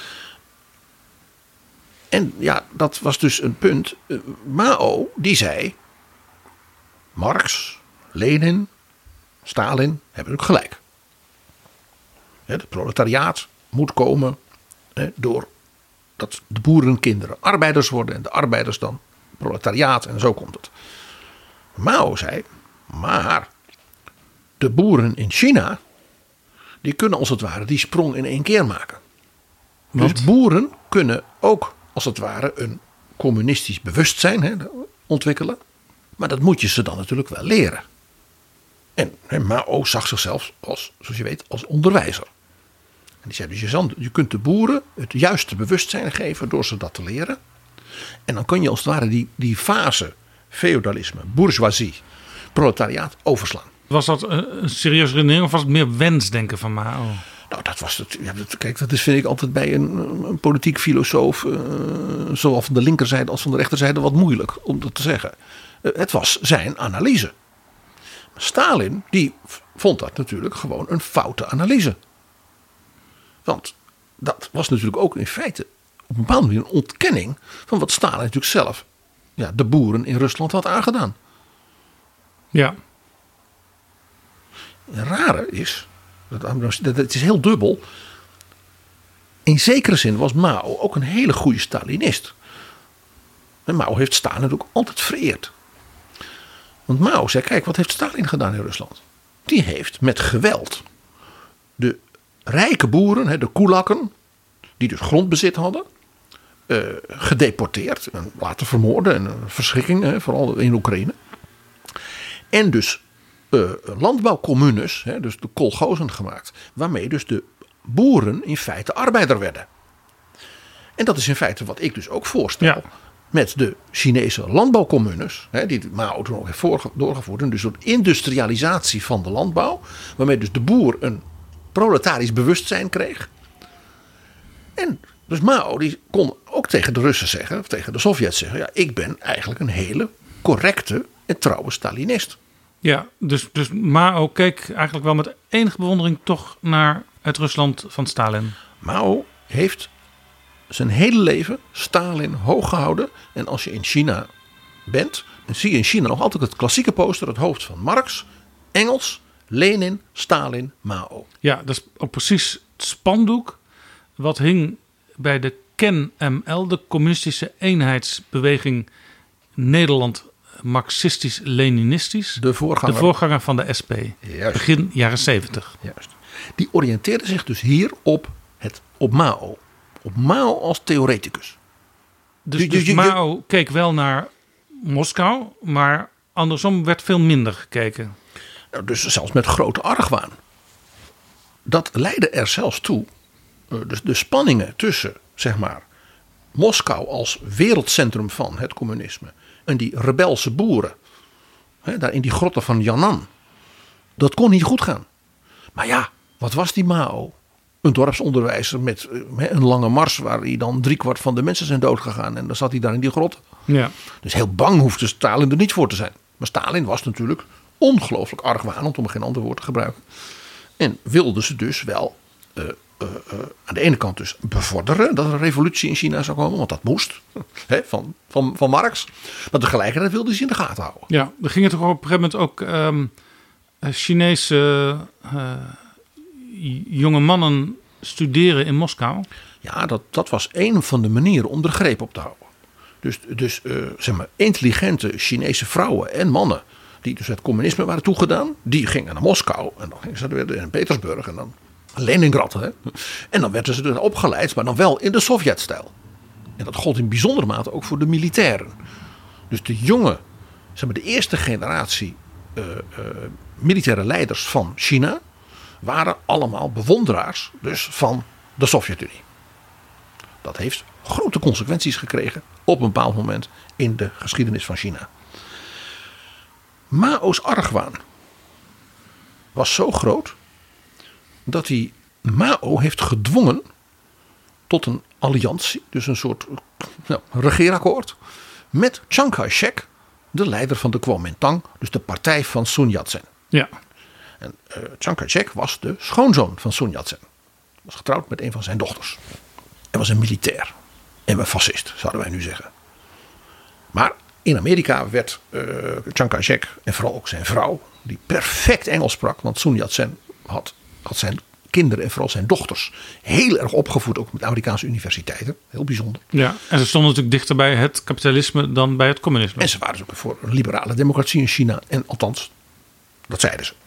Speaker 4: En ja, dat was dus een punt. Uh, Mao, die zei, Marx, Lenin, Stalin hebben ook gelijk. Het proletariaat moet komen door dat de boerenkinderen arbeiders worden en de arbeiders dan proletariaat en zo komt het. Mao zei, maar de boeren in China, die kunnen als het ware die sprong in één keer maken.
Speaker 7: Want? Dus
Speaker 4: boeren kunnen ook als het ware een communistisch bewustzijn hè, ontwikkelen, maar dat moet je ze dan natuurlijk wel leren. En hè, Mao zag zichzelf als, zoals je weet, als onderwijzer. En die zei dus, je, je kunt de boeren het juiste bewustzijn geven door ze dat te leren. En dan kun je als het ware die, die fase feodalisme, bourgeoisie, proletariaat overslaan.
Speaker 7: Was dat een, een serieuze redenering of was het meer wensdenken van Mao?
Speaker 4: Nou, dat was het. Ja, dat, kijk, dat is, vind ik altijd bij een, een politiek filosoof, uh, zowel van de linkerzijde als van de rechterzijde, wat moeilijk om dat te zeggen. Uh, het was zijn analyse. Stalin, die vond dat natuurlijk gewoon een foute analyse. Want dat was natuurlijk ook in feite op een bepaalde manier een ontkenning van wat Stalin natuurlijk zelf ja, de boeren in Rusland had aangedaan.
Speaker 7: Ja.
Speaker 4: Het rare is, het is heel dubbel. In zekere zin was Mao ook een hele goede Stalinist. En Mao heeft Stalin natuurlijk altijd vereerd. Want Mao zei, kijk, wat heeft Stalin gedaan in Rusland? Die heeft met geweld de rijke boeren, de koelakken, die dus grondbezit hadden, uh, gedeporteerd en laten vermoorden en verschrikking, vooral in Oekraïne. En dus uh, landbouwcommunes, dus de kolgozen gemaakt, waarmee dus de boeren in feite arbeider werden. En dat is in feite wat ik dus ook voorstel. Ja. Met de Chinese landbouwcommunes, die Mao toen ook heeft doorgevoerd. En dus een industrialisatie van de landbouw, waarmee dus de boer een proletarisch bewustzijn kreeg. En dus Mao die kon ook tegen de Russen zeggen, of tegen de Sovjets zeggen, ja, ik ben eigenlijk een hele correcte en trouwe Stalinist.
Speaker 7: Ja, dus, dus Mao keek eigenlijk wel met enige bewondering toch naar het Rusland van Stalin.
Speaker 4: Mao heeft zijn hele leven Stalin hoog gehouden. En als je in China bent, zie je in China nog altijd het klassieke poster, het hoofd van Marx, Engels, Lenin, Stalin, Mao.
Speaker 7: Ja, dat is ook precies het spandoek wat hing bij de K E N M L, de Communistische Eenheidsbeweging Nederland Marxistisch-Leninistisch.
Speaker 4: De voorganger.
Speaker 7: De voorganger van de S P.
Speaker 4: Juist.
Speaker 7: Begin jaren zeventig.
Speaker 4: Juist. Die oriënteerde zich dus hier op, het, op Mao. Op Mao als theoreticus.
Speaker 7: Dus,
Speaker 4: Je- je-
Speaker 7: dus
Speaker 4: je-
Speaker 7: Mao keek wel naar Moskou, maar andersom werd veel minder gekeken.
Speaker 4: Nou, dus zelfs met grote argwaan. Dat leidde er zelfs toe. uh, Dus de spanningen tussen, zeg maar, Moskou als wereldcentrum van het communisme en die rebelse boeren, hè, daar in die grotten van Yan'an, dat kon niet goed gaan. Maar ja, wat was die Mao? Een dorpsonderwijzer met uh, een lange mars waar hij dan driekwart van de mensen zijn doodgegaan en dan zat hij daar in die grot.
Speaker 7: Ja.
Speaker 4: Dus heel bang hoefde Stalin er niet voor te zijn. Maar Stalin was natuurlijk ongelooflijk argwanend, om geen ander woord te gebruiken. En wilde ze dus wel uh, uh, uh, aan de ene kant dus bevorderen dat er een revolutie in China zou komen. Want dat moest, hè, van, van, van Marx. Maar tegelijkertijd wilde ze in de gaten houden.
Speaker 7: Ja, er gingen toch op een gegeven moment ook ehm, Chinese eh, jonge mannen studeren in Moskou.
Speaker 4: Ja, dat, dat was een van de manieren om er greep op te houden. Dus, dus uh, zeg maar, intelligente Chinese vrouwen en mannen die dus het communisme waren toegedaan, die gingen naar Moskou en dan gingen ze weer in Petersburg en dan Leningrad. Hè? En dan werden ze dus opgeleid, maar dan wel in de Sovjet-stijl. En dat gold in bijzondere mate ook voor de militairen. Dus de jonge, zeg maar de eerste generatie uh, uh, militaire leiders van China waren allemaal bewonderaars dus van de Sovjet-Unie. Dat heeft grote consequenties gekregen op een bepaald moment in de geschiedenis van China. Mao's argwaan was zo groot dat hij Mao heeft gedwongen tot een alliantie, dus een soort nou, regeerakkoord, met Chiang Kai-shek, de leider van de Kuomintang, dus de partij van Sun Yat-sen.
Speaker 7: Ja.
Speaker 4: En uh, Chiang Kai-shek was de schoonzoon van Sun Yat-sen. Was getrouwd met een van zijn dochters. Hij was een militair en een fascist, zouden wij nu zeggen. Maar in Amerika werd uh, Chiang Kai-shek en vooral ook zijn vrouw, die perfect Engels sprak, want Sun Yat-sen had, had zijn kinderen en vooral zijn dochters heel erg opgevoed, ook met Amerikaanse universiteiten. Heel bijzonder.
Speaker 7: Ja, en ze stonden natuurlijk dichter bij het kapitalisme dan bij het communisme.
Speaker 4: En ze waren dus ook voor een liberale democratie in China. En althans, dat zeiden ze.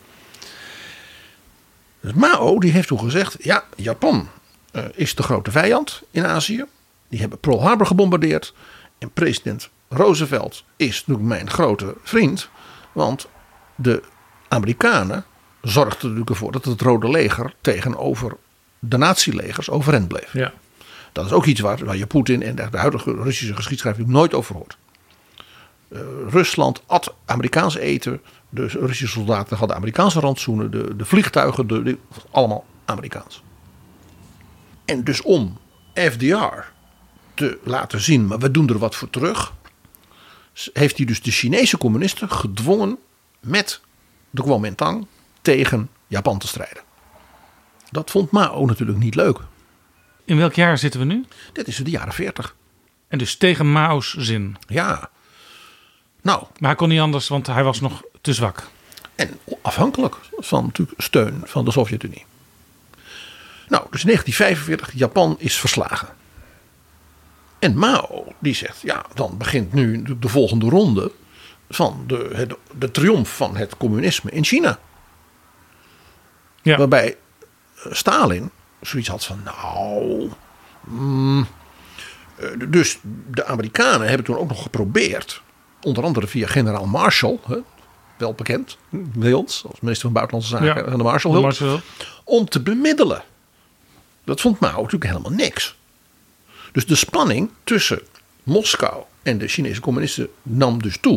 Speaker 4: Dus Mao die heeft toen gezegd, ja, Japan uh, is de grote vijand in Azië. Die hebben Pearl Harbor gebombardeerd. En president Roosevelt is natuurlijk mijn grote vriend. Want de Amerikanen zorgden er natuurlijk ervoor dat het Rode Leger tegenover de nazi-legers overeind bleef.
Speaker 7: Ja.
Speaker 4: Dat is ook iets waar, waar je Poetin en de huidige Russische geschiedschrijving nooit over hoort. Uh, Rusland at Amerikaans eten. De Russische soldaten hadden Amerikaanse rantsoenen. De, de vliegtuigen, de, de, allemaal Amerikaans. En dus om F D R te laten zien, maar we doen er wat voor terug, heeft hij dus de Chinese communisten gedwongen met de Kuomintang tegen Japan te strijden. Dat vond Mao natuurlijk niet leuk.
Speaker 7: In welk jaar zitten we nu?
Speaker 4: Dit is in de jaren veertig.
Speaker 7: En dus tegen Mao's zin.
Speaker 4: Ja. Nou.
Speaker 7: Maar hij kon niet anders, want hij was nog te zwak.
Speaker 4: En afhankelijk van natuurlijk steun van de Sovjet-Unie. Nou, dus in negentien vijfenveertig, Japan is verslagen. En Mao, die zegt, ja, dan begint nu de volgende ronde van de, de, de triomf van het communisme in China.
Speaker 7: Ja.
Speaker 4: Waarbij Stalin zoiets had van, nou, mm, dus de Amerikanen hebben toen ook nog geprobeerd, onder andere via generaal Marshall, hè, wel bekend bij ons, als minister van Buitenlandse Zaken,
Speaker 7: Ja,
Speaker 4: van de Marshallhulp,
Speaker 7: Marshall.
Speaker 4: om te bemiddelen. Dat vond Mao natuurlijk helemaal niks. Dus de spanning tussen Moskou en de Chinese communisten nam dus toe.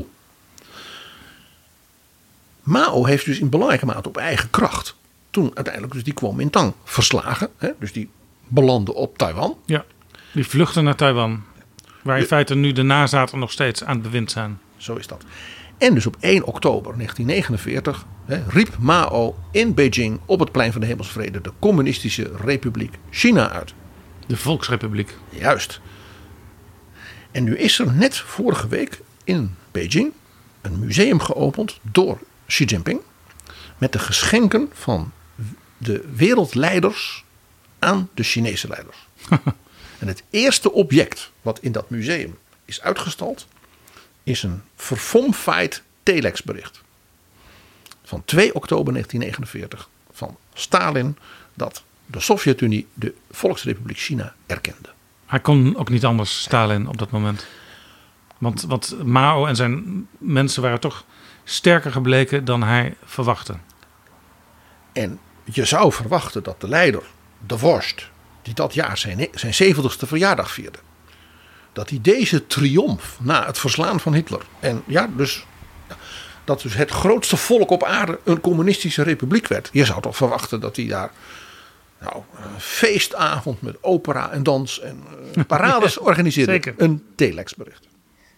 Speaker 4: Mao heeft dus in belangrijke mate op eigen kracht toen uiteindelijk dus die Kuomintang verslagen. Hè, dus die belandde op Taiwan.
Speaker 7: Ja, die vluchten naar Taiwan. Waar in feite nu de nazaten nog steeds aan het bewind zijn.
Speaker 4: Zo is dat. En dus op één oktober negentien negenenveertig hè, riep Mao in Beijing op het plein van de Hemelsvrede de Communistische Republiek China uit.
Speaker 7: De Volksrepubliek.
Speaker 4: Juist. En nu is er net vorige week in Beijing een museum geopend door Xi Jinping. Met de geschenken van de wereldleiders aan de Chinese leiders. En het eerste object wat in dat museum is uitgestald, is een verfomfaaid telexbericht. Van twee oktober negentien negenenveertig van Stalin, dat de Sovjet-Unie de Volksrepubliek China erkende.
Speaker 7: Hij kon ook niet anders, Stalin, op dat moment. Want, want Mao en zijn mensen waren toch sterker gebleken dan hij verwachtte.
Speaker 4: En je zou verwachten dat de leider, de vorst, die dat jaar zijn, zijn zeventigste verjaardag vierde, dat hij deze triomf na het verslaan van Hitler, en ja, dus dat dus het grootste volk op aarde een communistische republiek werd. Je zou toch verwachten dat hij daar nou, een feestavond met opera en dans en uh, parades ja, organiseerde.
Speaker 7: Zeker.
Speaker 4: Een telexbericht.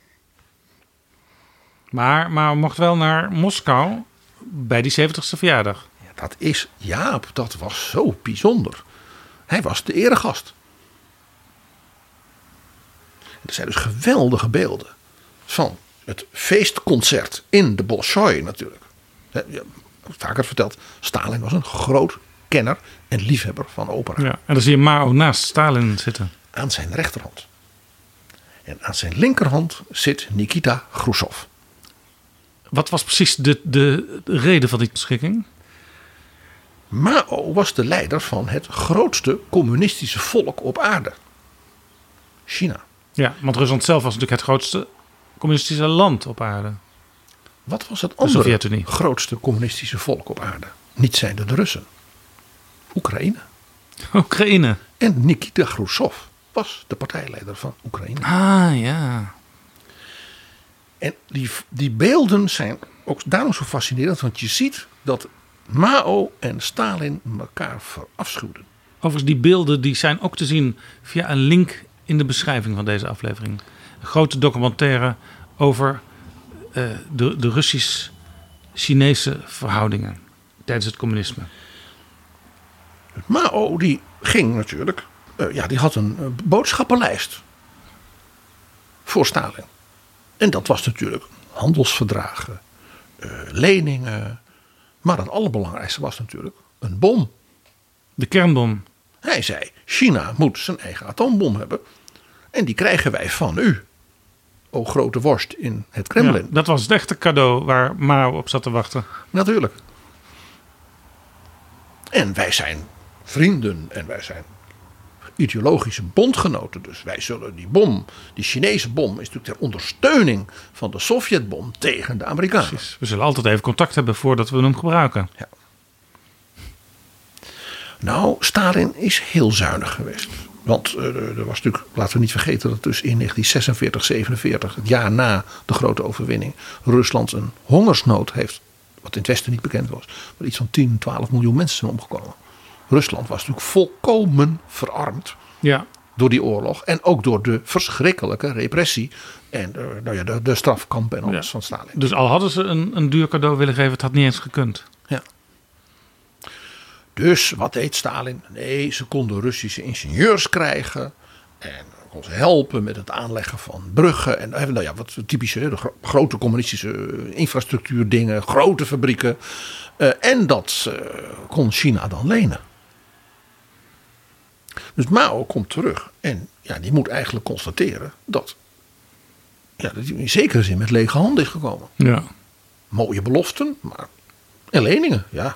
Speaker 7: Maar, maar mocht wel naar Moskou bij die zeventigste verjaardag.
Speaker 4: Ja, dat is, Jaap, dat was zo bijzonder. Hij was de eregast. Er zijn dus geweldige beelden van het feestconcert in de Bolshoi natuurlijk. Ja, vaker verteld, Stalin was een groot kenner en liefhebber van opera.
Speaker 7: Ja, en dan zie je Mao naast Stalin zitten.
Speaker 4: Aan zijn rechterhand. En aan zijn linkerhand zit Nikita Khrushchev.
Speaker 7: Wat was precies de, de reden van die schikking?
Speaker 4: Mao was de leider van het grootste communistische volk op aarde. China.
Speaker 7: Ja, want Rusland zelf was natuurlijk het grootste communistische land op aarde.
Speaker 4: Wat was het andere
Speaker 7: Sovjet-Unie.
Speaker 4: grootste communistische volk op aarde? Niet zijnde de Russen. Oekraïne.
Speaker 7: Oekraïne.
Speaker 4: En Nikita Khrushchev was de partijleider van Oekraïne.
Speaker 7: Ah, ja.
Speaker 4: En die, die beelden zijn ook daarom zo fascinerend. Want je ziet dat Mao en Stalin elkaar verafschuwden.
Speaker 7: Overigens, die beelden die zijn ook te zien via een link in de beschrijving van deze aflevering. Een grote documentaire over uh, de, de Russisch-Chinese verhoudingen tijdens het communisme.
Speaker 4: Mao die ging natuurlijk, uh, ja, die had een uh, boodschappenlijst voor Stalin. En dat was natuurlijk handelsverdragen, uh, leningen. Maar het allerbelangrijkste was natuurlijk een bom.
Speaker 7: De kernbom.
Speaker 4: Hij zei, China moet zijn eigen atoombom hebben. En die krijgen wij van u, o grote vorst in het Kremlin.
Speaker 7: Ja, dat was het echte cadeau waar Mao op zat te wachten.
Speaker 4: Natuurlijk. En wij zijn vrienden en wij zijn ideologische bondgenoten. Dus wij zullen die bom, die Chinese bom, is natuurlijk ter ondersteuning van de Sovjetbom tegen de Amerikanen.
Speaker 7: Precies. We zullen altijd even contact hebben voordat we hem gebruiken.
Speaker 4: Ja. Nou, Stalin is heel zuinig geweest. Want uh, er was natuurlijk, laten we niet vergeten dat dus in negentien zesenveertig, zevenenveertig, het jaar na de grote overwinning, Rusland een hongersnood heeft. Wat in het Westen niet bekend was. Maar iets van tien, twaalf miljoen mensen zijn omgekomen. Rusland was natuurlijk volkomen verarmd.
Speaker 7: Ja.
Speaker 4: Door die oorlog. En ook door de verschrikkelijke repressie. En de, nou ja, de, de strafkampen en alles
Speaker 7: Ja.
Speaker 4: van Stalin.
Speaker 7: Dus al hadden ze een, een duur cadeau willen geven, het had niet eens gekund.
Speaker 4: Ja. Dus wat deed Stalin? Nee, ze konden Russische ingenieurs krijgen. En kon ze helpen met het aanleggen van bruggen. En nou ja, wat typische de gro- grote communistische infrastructuurdingen. Grote fabrieken. Uh, en dat uh, kon China dan lenen. Dus Mao komt terug. En ja, die moet eigenlijk constateren dat, ja, dat hij in zekere zin met lege handen is gekomen.
Speaker 7: Ja.
Speaker 4: Mooie beloften, maar en leningen, ja.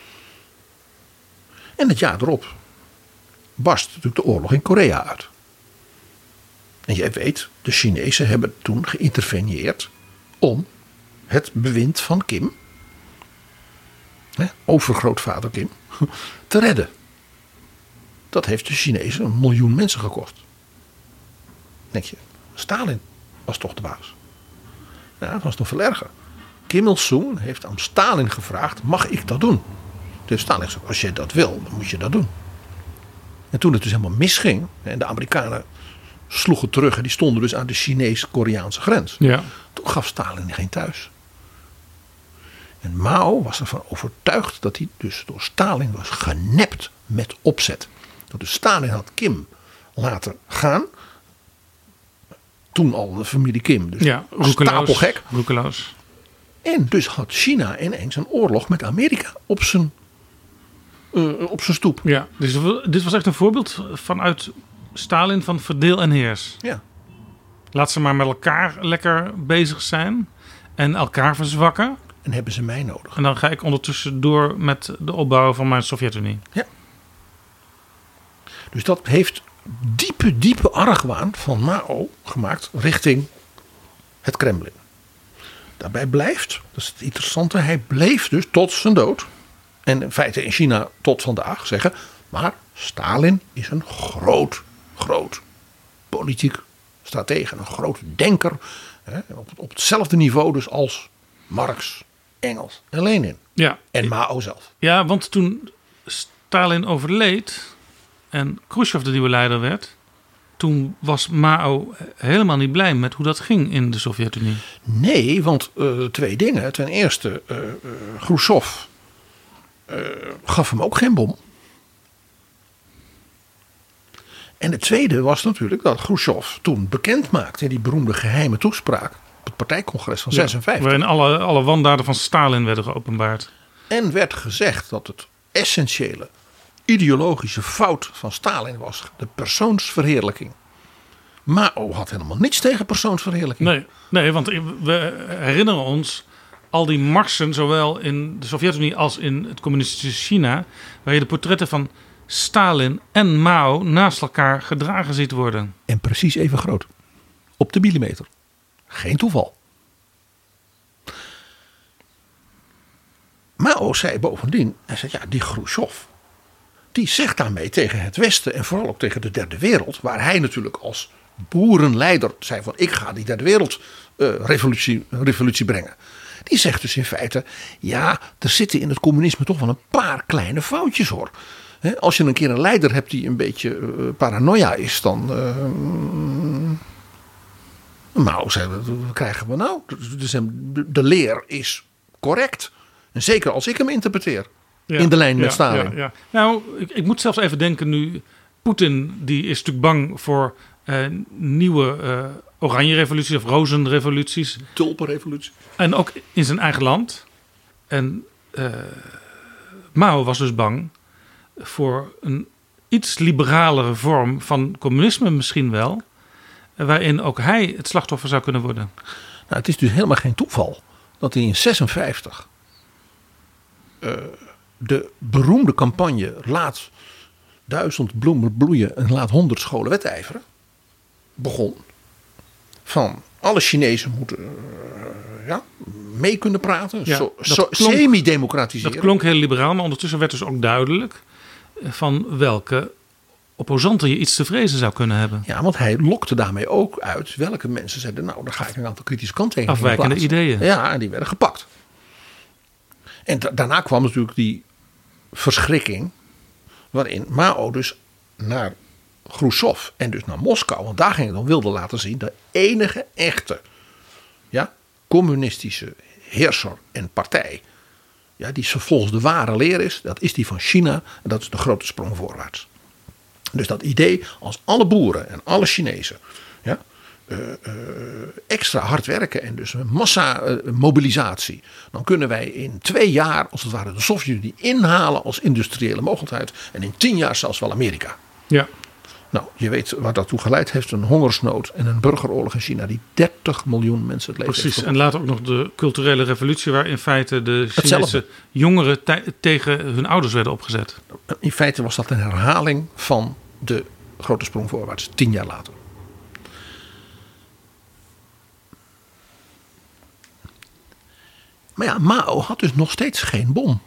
Speaker 4: En het jaar erop barst natuurlijk de oorlog in Korea uit. En jij weet, de Chinezen hebben toen geïnterveneerd om het bewind van Kim, hè, overgrootvader Kim, te redden. Dat heeft de Chinezen een miljoen mensen gekost. Denk je, Stalin was toch de baas? Nou, dat was nog veel erger. Kim Il-sung heeft aan Stalin gevraagd, mag ik dat doen? Dus Stalin zei, als je dat wil, dan moet je dat doen. En toen het dus helemaal misging, en de Amerikanen sloegen terug en die stonden dus aan de Chinees-Koreaanse grens.
Speaker 7: Ja.
Speaker 4: Toen gaf Stalin geen thuis. En Mao was ervan overtuigd dat hij dus door Stalin was genept met opzet. Dat dus Stalin had Kim laten gaan. Toen al de familie Kim. Dus
Speaker 7: Ja, roekeloos.
Speaker 4: stapelgek.
Speaker 7: Roekeloos.
Speaker 4: En dus had China ineens een oorlog met Amerika op zijn, uh, op zijn stoep.
Speaker 7: Ja, dus dit was echt een voorbeeld vanuit Stalin van verdeel en heers.
Speaker 4: Ja.
Speaker 7: Laat ze maar met elkaar lekker bezig zijn en elkaar verzwakken.
Speaker 4: En hebben ze mij nodig.
Speaker 7: En dan ga ik ondertussen door met de opbouw van mijn Sovjet-Unie.
Speaker 4: Ja. Dus dat heeft diepe, diepe argwaan van Mao gemaakt richting het Kremlin. Daarbij blijft, dat is het interessante, hij bleef dus tot zijn dood. En in feite in China tot vandaag zeggen, maar Stalin is een groot, groot politiek stratege. Een groot denker. Hè, op, op hetzelfde niveau dus als Marx, Engels en Lenin.
Speaker 7: Ja.
Speaker 4: En Mao zelf.
Speaker 7: Ja, want toen Stalin overleed en Khrushchev de nieuwe leider werd, toen was Mao helemaal niet blij met hoe dat ging in de Sovjet-Unie.
Speaker 4: Nee, want uh, twee dingen. Ten eerste, uh, uh, Khrushchev uh, gaf hem ook geen bom. En het tweede was natuurlijk dat Khrushchev toen bekend maakte in die beroemde geheime toespraak op het partijcongres van
Speaker 7: Ja,
Speaker 4: zesenvijftig.
Speaker 7: waarin alle, alle wandaden van Stalin werden geopenbaard.
Speaker 4: En werd gezegd dat het essentiële ideologische fout van Stalin was de persoonsverheerlijking. Mao had helemaal niets tegen persoonsverheerlijking.
Speaker 7: Nee, nee, want we herinneren ons al die marsen, zowel in de Sovjet-Unie als in het communistische China, waar je de portretten van Stalin en Mao naast elkaar gedragen ziet worden.
Speaker 4: En precies even groot. Op de millimeter. Geen toeval. Mao zei bovendien, hij zei ja, die Khrushchev, die zegt daarmee tegen het Westen en vooral ook tegen de derde wereld, waar hij natuurlijk als boerenleider zei van ik ga die derde wereld uh, revolutie, revolutie brengen. Die zegt dus in feite, ja, er zitten in het communisme toch wel een paar kleine foutjes hoor. He, als je een keer een leider hebt die een beetje uh, paranoia is, dan uh, Mao zei, wat krijgen we nou? Dus de leer is correct. En zeker als ik hem interpreteer. Ja, in de lijn met ja, Stalin.
Speaker 7: Ja, ja. Nou, ik, ik moet zelfs even denken nu. Poetin die is natuurlijk bang voor uh, nieuwe uh, oranje revoluties of rozenrevoluties.
Speaker 4: Tulpenrevolutie.
Speaker 7: En ook in zijn eigen land. En uh, Mao was dus bang voor een iets liberalere vorm van communisme misschien wel. Waarin ook hij het slachtoffer zou kunnen worden.
Speaker 4: Nou, het is dus helemaal geen toeval dat hij in zesenvijftig uh, de beroemde campagne laat duizend bloemen bloeien en laat honderd scholen wedijveren begon. Van alle Chinezen moeten uh, ja, mee kunnen praten.
Speaker 7: Ja,
Speaker 4: so, so, semi-democratiseren.
Speaker 7: Dat klonk heel liberaal, maar ondertussen werd dus ook duidelijk van welke opposanten je iets te vrezen zou kunnen hebben.
Speaker 4: Ja, want hij lokte daarmee ook uit welke mensen zeiden, nou, daar ga ik een aantal kritische kanttekeningen
Speaker 7: afwijkende
Speaker 4: plaatsen.
Speaker 7: ideeën.
Speaker 4: Ja, en die werden gepakt. En da- daarna kwam natuurlijk die verschrikking, waarin Mao dus naar Khrushchev en dus naar Moskou, want daar ging het om, wilde laten zien de enige echte, ja, communistische heerser en partij, ja, die volgens de ware leer is, dat is die van China en dat is de grote sprong voorwaarts. Dus dat idee, als alle boeren en alle Chinezen ja, uh, uh, extra hard werken en dus massa uh, mobilisatie, dan kunnen wij in twee jaar als het ware de Sovjet-Unie inhalen als industriële mogelijkheid en in tien jaar zelfs wel Amerika.
Speaker 7: Ja.
Speaker 4: Nou, je weet waar dat toe geleid heeft, een hongersnood en een burgeroorlog in China die dertig miljoen mensen het leven
Speaker 7: Precies,
Speaker 4: heeft.
Speaker 7: en later ook nog de culturele revolutie waar in feite de Chinese jongeren te- tegen hun ouders werden opgezet.
Speaker 4: In feite was dat een herhaling van de grote sprong voorwaarts, tien jaar later. Maar ja, Mao had dus nog steeds geen bom.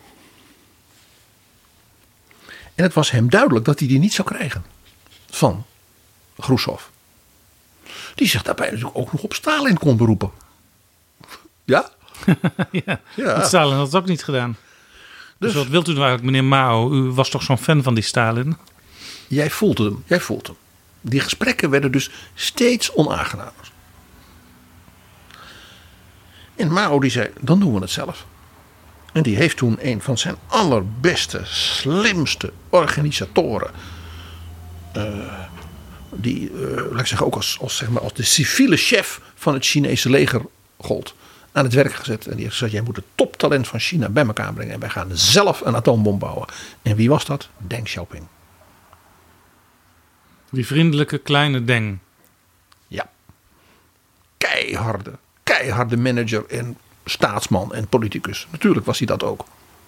Speaker 4: En het was hem duidelijk dat hij die niet zou krijgen van Khrushchev. Die zich daarbij natuurlijk ook nog op Stalin kon beroepen. Ja?
Speaker 7: ja,
Speaker 4: ja.
Speaker 7: Want Stalin had het ook niet gedaan. Dus, dus wat wilt u nou eigenlijk, meneer Mao? U was toch zo'n fan van die Stalin?
Speaker 4: Jij voelt hem, jij voelt hem. Die gesprekken werden dus steeds onaangenamer. En Mao die zei, dan doen we het zelf. En die heeft toen een van zijn allerbeste, slimste organisatoren. Uh, die, uh, laat ik zeggen, ook als, als, zeg maar, als de civiele chef van het Chinese leger gold. aan het werk gezet. En die heeft gezegd, jij moet het toptalent van China bij elkaar brengen. En wij gaan zelf een atoombom bouwen. En wie was dat? Deng Xiaoping.
Speaker 7: Die vriendelijke kleine Deng.
Speaker 4: Ja. Keiharde, keiharde manager en staatsman en politicus. Natuurlijk was hij dat ook.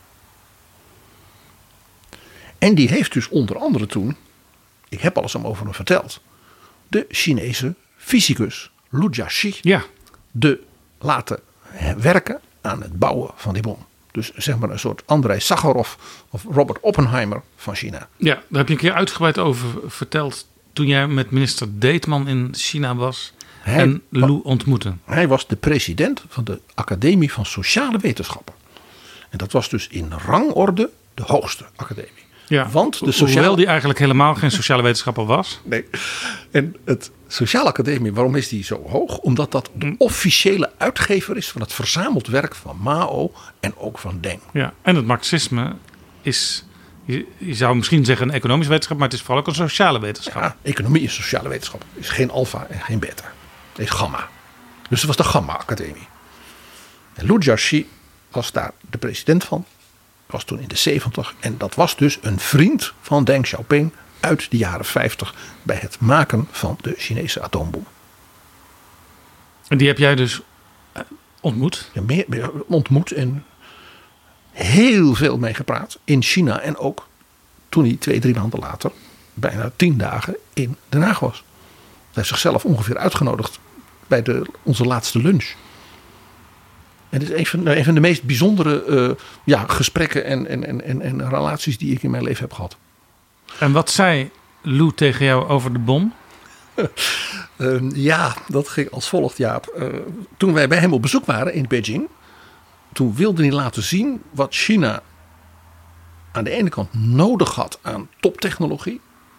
Speaker 4: En die heeft dus onder andere toen, ik heb alles hem over hem verteld, de Chinese fysicus Lu Jiaxi
Speaker 7: Ja.
Speaker 4: de laten werken aan het bouwen van die bom. Dus zeg maar een soort Andrei Sakharov of Robert Oppenheimer van China.
Speaker 7: Ja, daar heb je een keer uitgebreid over verteld toen jij met minister Deetman in China was
Speaker 4: Hij,
Speaker 7: en Lu ontmoette.
Speaker 4: hij was de president van de Academie van Sociale Wetenschappen. En dat was dus in rangorde de hoogste academie.
Speaker 7: Ja,
Speaker 4: Want de
Speaker 7: ho-
Speaker 4: sociale...
Speaker 7: hoewel die eigenlijk helemaal geen sociale wetenschapper was.
Speaker 4: Nee. En het Sociale Academie, waarom is die zo hoog? Omdat dat de officiële uitgever is van het verzameld werk van Mao en ook van Deng.
Speaker 7: Ja, en het marxisme is, je, je zou misschien zeggen een economisch wetenschap, maar het is vooral ook een sociale wetenschap.
Speaker 4: Ja, economie is sociale wetenschap. Is geen alfa en geen beta. Het is gamma. Dus het was de Gamma Academie. En Lu Jiaxi was daar de president van. Was toen in de zeventig. En dat was dus een vriend van Deng Xiaoping uit de jaren vijftig bij het maken van de Chinese atoombom.
Speaker 7: En die heb jij dus eh, ontmoet.
Speaker 4: Ja, meer, meer ontmoet en heel veel mee gepraat in China. En ook toen hij twee, drie maanden later, bijna tien dagen in Den Haag was. Hij heeft zichzelf ongeveer uitgenodigd bij de, onze laatste lunch. En het is een van, een van de meest bijzondere uh, ja, gesprekken en, en, en, en, en relaties die ik in mijn leven heb gehad.
Speaker 7: En wat zei Lu tegen jou over de bom?
Speaker 4: Uh, ja, dat ging als volgt, Jaap. Uh, toen wij bij hem op bezoek waren in Beijing, toen wilde hij laten zien wat China aan de ene kant nodig had aan toptechnologie,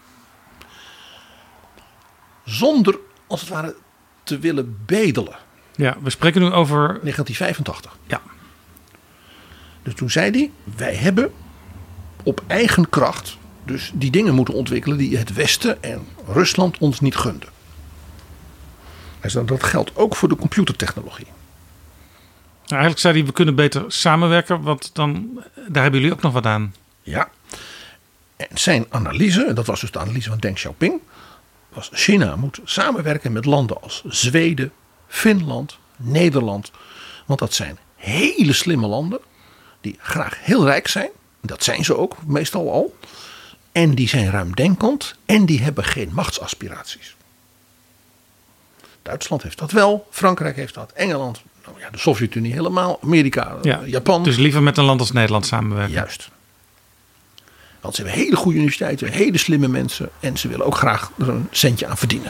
Speaker 4: zonder als het ware te willen bedelen.
Speaker 7: Ja, we spreken nu over
Speaker 4: negentien vijfentachtig.
Speaker 7: Ja.
Speaker 4: Dus toen zei hij, wij hebben op eigen kracht dus die dingen moeten ontwikkelen die het Westen en Rusland ons niet gunden. Hij zei, dat geldt ook voor de computertechnologie.
Speaker 7: Nou, eigenlijk zei hij, we kunnen beter samenwerken, want dan, daar hebben jullie ook nog wat aan.
Speaker 4: Ja. En zijn analyse, en dat was dus de analyse van Deng Xiaoping, was China moet samenwerken met landen als Zweden, Finland, Nederland. Want dat zijn hele slimme landen die graag heel rijk zijn. Dat zijn ze ook meestal al. En die zijn ruimdenkend en die hebben geen machtsaspiraties. Duitsland heeft dat wel, Frankrijk heeft dat, Engeland, nou ja, de Sovjet-Unie helemaal, Amerika,
Speaker 7: Ja,
Speaker 4: Japan.
Speaker 7: Dus liever met een land als Nederland samenwerken.
Speaker 4: Juist. Want ze hebben hele goede universiteiten, hele slimme mensen en ze willen ook graag er een centje aan verdienen.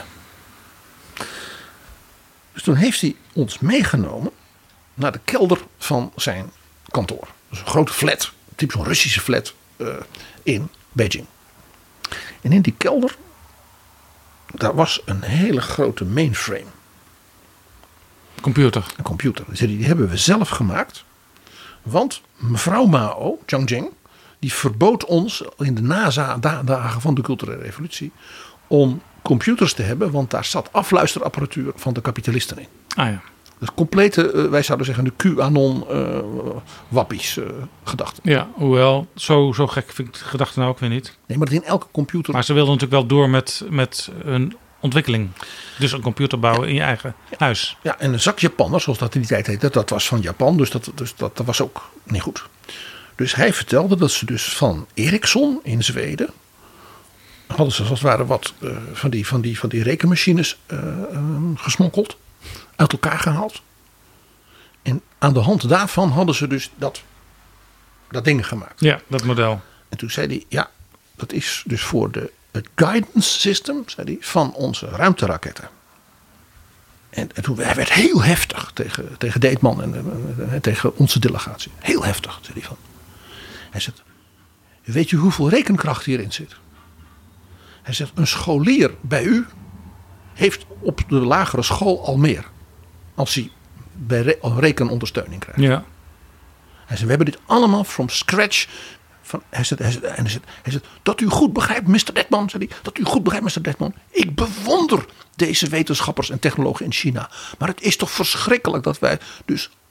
Speaker 4: Dus toen heeft hij ons meegenomen naar de kelder van zijn kantoor. Dus een grote flat, typisch zo'n Russische flat uh, in Beijing. En in die kelder, daar was een hele grote mainframe.
Speaker 7: Computer.
Speaker 4: Een computer. Die hebben we zelf gemaakt. Want mevrouw Mao, Jiang Jing, die verbood ons in de nazagen van de culturele revolutie om computers te hebben, want daar zat afluisterapparatuur van de kapitalisten in.
Speaker 7: Ah ja.
Speaker 4: Dus complete, wij zouden zeggen, de QAnon uh, wappies uh, gedachten.
Speaker 7: Ja, hoewel, zo, zo gek vind ik de gedachte nou ook weer niet.
Speaker 4: Nee, maar in elke computer.
Speaker 7: Maar ze wilden natuurlijk wel door met, met hun ontwikkeling. Dus een computer bouwen ja. in je eigen
Speaker 4: ja.
Speaker 7: huis.
Speaker 4: Ja, en een zak Japanners, zoals dat in die tijd heette, dat was van Japan. Dus dat, dus dat, dat was ook niet goed. Dus hij vertelde dat ze dus van Ericsson in Zweden hadden ze als het ware wat uh, van, die, van, die, van die rekenmachines uh, uh, gesmokkeld. Uit elkaar gehaald. En aan de hand daarvan hadden ze dus dat, dat ding gemaakt.
Speaker 7: Ja, dat model.
Speaker 4: En toen zei hij, ja, dat is dus voor de, het guidance system, zei hij, van onze ruimteraketten. En, en toen hij werd heel heftig tegen, tegen Deetman en, en, en tegen onze delegatie. Heel heftig, zei hij van. Hij zegt, weet je hoeveel rekenkracht hierin zit? Hij zegt, een scholier bij u heeft op de lagere school al meer. Als hij bij re- rekenondersteuning krijgt.
Speaker 7: Ja.
Speaker 4: Hij zei, we hebben dit allemaal from scratch. Van, hij zei, hij zei, hij zei, hij zei dat u goed begrijpt, mister Deetman. Zei hij, dat u goed begrijpt, mister Deetman. Ik bewonder deze wetenschappers en technologen in China. Maar het is toch verschrikkelijk dat wij dus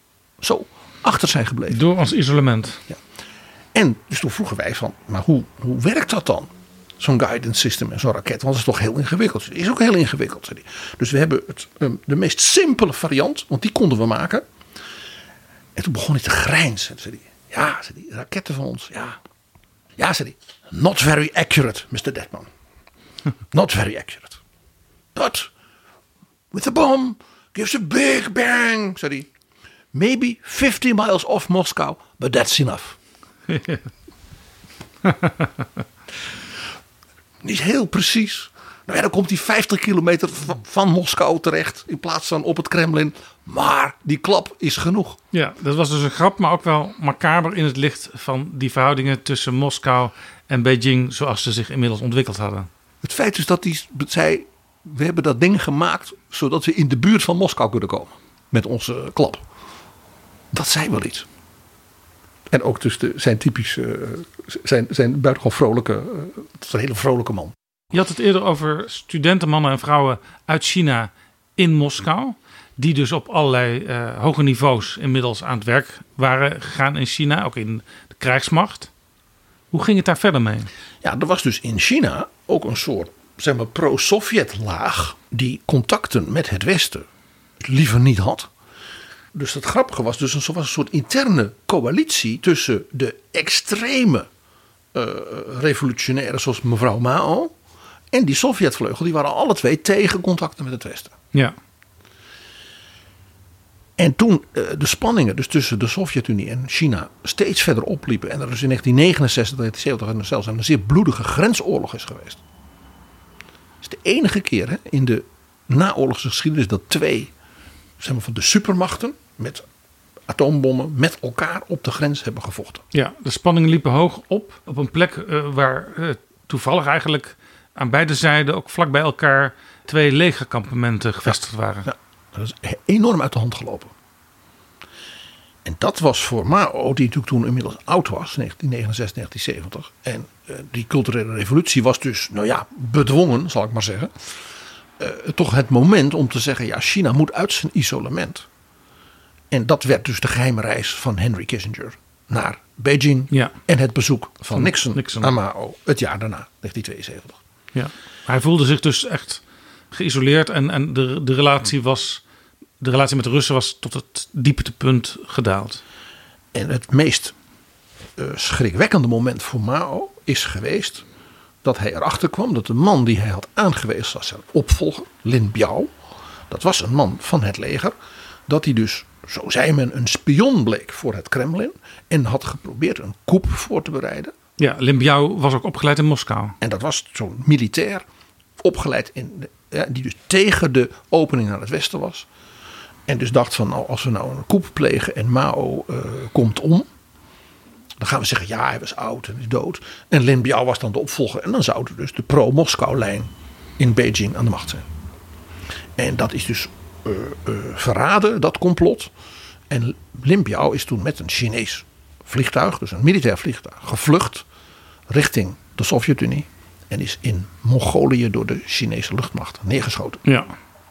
Speaker 4: zo achter zijn gebleven.
Speaker 7: Door ons isolement.
Speaker 4: Ja. En dus toen vroegen wij van, maar hoe, hoe werkt dat dan? Zo'n guidance system en zo'n raket. Want het is toch heel ingewikkeld. Het is ook heel ingewikkeld. Zei hij. Dus we hebben het, um, de meest simpele variant. Want die konden we maken. En toen begon hij te grijnzen. Zei hij, ja, zei hij, raketten van ons. Ja, ja zei hij. Not very accurate, mister Deadman. Not very accurate. But with the bomb gives a big bang, zei hij. Maybe fifty miles off Moscow, but that's enough. Niet heel precies. Nou ja, dan komt hij vijftig kilometer van, van Moskou terecht in plaats van op het Kremlin. Maar die klap is genoeg.
Speaker 7: Ja, dat was dus een grap, maar ook wel macaber in het licht van die verhoudingen tussen Moskou en Beijing zoals ze zich inmiddels ontwikkeld hadden.
Speaker 4: Het feit is dat hij zei, we hebben dat ding gemaakt zodat we in de buurt van Moskou kunnen komen. Met onze klap. Dat zei wel iets. En ook dus de, zijn typisch, uh, zijn, zijn buitengewoon vrolijke, uh, het is een hele vrolijke man.
Speaker 7: Je had het eerder over studenten, mannen en vrouwen uit China in Moskou. Die dus op allerlei uh, hoge niveaus inmiddels aan het werk waren gegaan in China. Ook in de krijgsmacht. Hoe ging het daar verder mee?
Speaker 4: Ja, er was dus in China ook een soort, zeg maar, pro-Sovjet laag. Die contacten met het Westen liever niet had. Dus het grappige was dus een, was een soort interne coalitie tussen de extreme uh, revolutionairen zoals mevrouw Mao en die Sovjetvleugel. Die waren alle twee tegen contacten met het Westen.
Speaker 7: Ja.
Speaker 4: En toen uh, de spanningen dus tussen de Sovjet-Unie en China steeds verder opliepen. En er dus in negentien negenenzestig, negentien zeventig zelfs een zeer bloedige grensoorlog is geweest. Het is de enige keer hè, in de naoorlogse geschiedenis dat twee, zeg maar, van de supermachten met atoombommen met elkaar op de grens hebben gevochten.
Speaker 7: Ja, de spanningen liepen hoog op. Op een plek uh, waar uh, toevallig eigenlijk aan beide zijden ook vlak bij elkaar twee legerkampementen gevestigd ja, waren.
Speaker 4: Ja, dat is enorm uit de hand gelopen. En dat was voor Mao, die natuurlijk toen inmiddels oud was, negentien negenenzestig, negentien zeventig. En uh, die culturele revolutie was dus, nou ja, bedwongen, zal ik maar zeggen. Uh, toch het moment om te zeggen, ja, China moet uit zijn isolement. En dat werd dus de geheime reis van Henry Kissinger naar Beijing. Ja. En het bezoek van, van Nixon, Nixon aan Mao het jaar daarna, negentien tweeënzeventig.
Speaker 7: Ja. Hij voelde zich dus echt geïsoleerd en, en de, de, relatie was, de relatie met de Russen was tot het dieptepunt gedaald.
Speaker 4: En het meest uh, schrikwekkende moment voor Mao is geweest dat hij erachter kwam dat de man die hij had aangewezen als zijn opvolger, Lin Biao, dat was een man van het leger, dat hij dus, zo zei men, een spion bleek voor het Kremlin en had geprobeerd een coup voor te bereiden.
Speaker 7: Ja, Lin Biao was ook opgeleid in Moskou.
Speaker 4: En dat was zo'n militair opgeleid in de, ja, die dus tegen de opening naar het westen was. En dus dacht van, nou, als we nou een coup plegen en Mao uh, komt om, dan gaan we zeggen, ja, hij was oud en is dood. En Lin Biao was dan de opvolger. En dan zou er dus de pro-Moskou-lijn in Beijing aan de macht zijn. En dat is dus uh, uh, verraden, dat complot. En Lin Biao is toen met een Chinees vliegtuig, dus een militair vliegtuig, gevlucht richting de Sovjet-Unie. En is in Mongolië door de Chinese luchtmacht neergeschoten.
Speaker 7: Ja.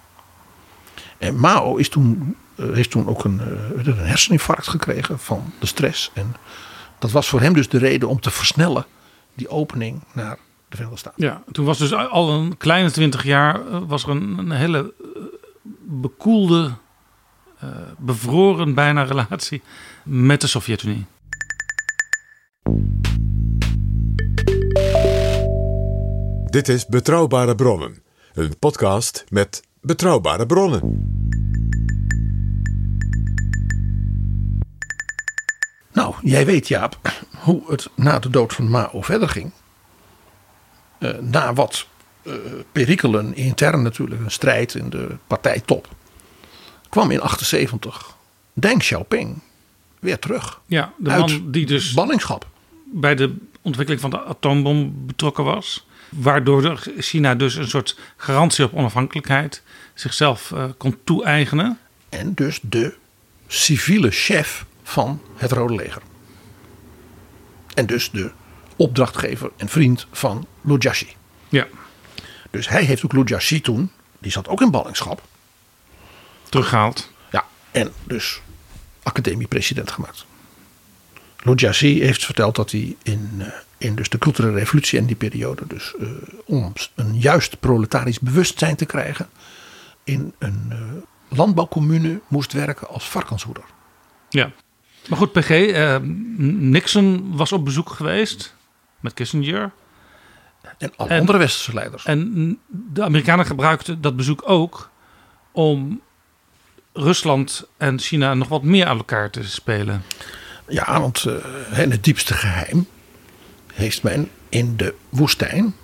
Speaker 4: En Mao is toen, uh, heeft toen ook een, uh, een herseninfarct gekregen van de stress. En dat was voor hem dus de reden om te versnellen die opening naar de Verenigde Staten.
Speaker 7: Ja, toen was dus al een kleine twintig jaar uh, was er een, een hele uh, bekoelde, uh, bevroren bijna relatie met de Sovjet-Unie.
Speaker 8: Dit is Betrouwbare Bronnen, een podcast met betrouwbare bronnen.
Speaker 4: Nou, jij weet, Jaap, hoe het na de dood van Mao verder ging. Uh, na wat uh, perikelen, intern natuurlijk, een strijd in de partijtop, kwam in achtenzeventig Deng Xiaoping weer terug.
Speaker 7: Ja, de
Speaker 4: uit
Speaker 7: man die dus
Speaker 4: ballingschap
Speaker 7: bij de ontwikkeling van de atoombom betrokken was. Waardoor China dus een soort garantie op onafhankelijkheid zichzelf uh, kon toe-eigenen.
Speaker 4: En dus de civiele chef van het Rode Leger. En dus de opdrachtgever en vriend van Liu Jiaxi.
Speaker 7: Ja.
Speaker 4: Dus hij heeft ook Liu Jiaxi toen, die zat ook in ballingschap,
Speaker 7: teruggehaald.
Speaker 4: Ja, en dus academie-president gemaakt. Liu Jiaxi heeft verteld dat hij in, uh, in dus de culturele revolutie en die periode, dus uh, om een juist proletarisch bewustzijn te krijgen, in een uh, landbouwcommune moest werken als varkenshoeder.
Speaker 7: Ja. Maar goed, P G, uh, Nixon was op bezoek geweest met Kissinger.
Speaker 4: En alle
Speaker 7: en,
Speaker 4: andere westerse leiders.
Speaker 7: En de Amerikanen gebruikten dat bezoek ook om Rusland en China nog wat meer aan elkaar te spelen.
Speaker 4: Ja, want uh, in het diepste geheim heeft men in de woestijn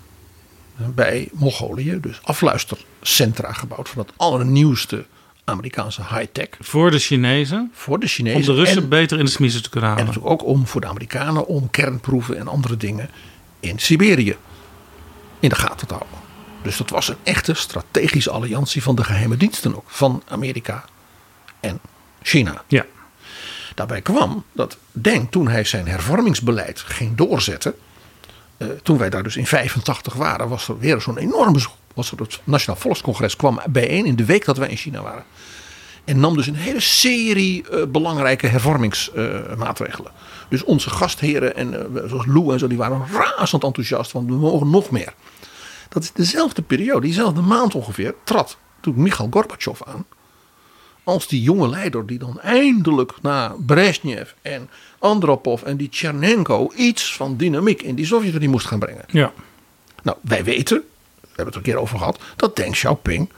Speaker 4: bij Mongolië dus afluistercentra gebouwd van het allernieuwste Amerikaanse high-tech.
Speaker 7: Voor de Chinezen.
Speaker 4: Voor de Chinezen.
Speaker 7: Om de Russen
Speaker 4: en,
Speaker 7: beter in de smiezen te kunnen
Speaker 4: en
Speaker 7: halen.
Speaker 4: natuurlijk ook om voor de Amerikanen om kernproeven en andere dingen in Siberië in de gaten te houden. Dus dat was een echte strategische alliantie van de geheime diensten ook. Van Amerika en China.
Speaker 7: Ja.
Speaker 4: Daarbij kwam dat Deng, toen hij zijn hervormingsbeleid ging doorzetten. Uh, toen wij daar dus in vijfentachtig waren, was er weer zo'n enorme. Was er het Nationaal Volkscongres kwam bijeen in de week dat wij in China waren. En nam dus een hele serie uh, belangrijke hervormingsmaatregelen. Uh, dus onze gastheren, en, uh, zoals Lou en zo, die waren razend enthousiast. Want we mogen nog meer. Dat is dezelfde periode, diezelfde maand ongeveer, trad toen Michail Gorbachev aan. Als die jonge leider die dan eindelijk na Brezhnev en Andropov en die Tchernenko iets van dynamiek in die Sovjet-Unie moest gaan brengen.
Speaker 7: Ja.
Speaker 4: Nou, wij weten, we hebben het er een keer over gehad, dat Deng Xiaoping,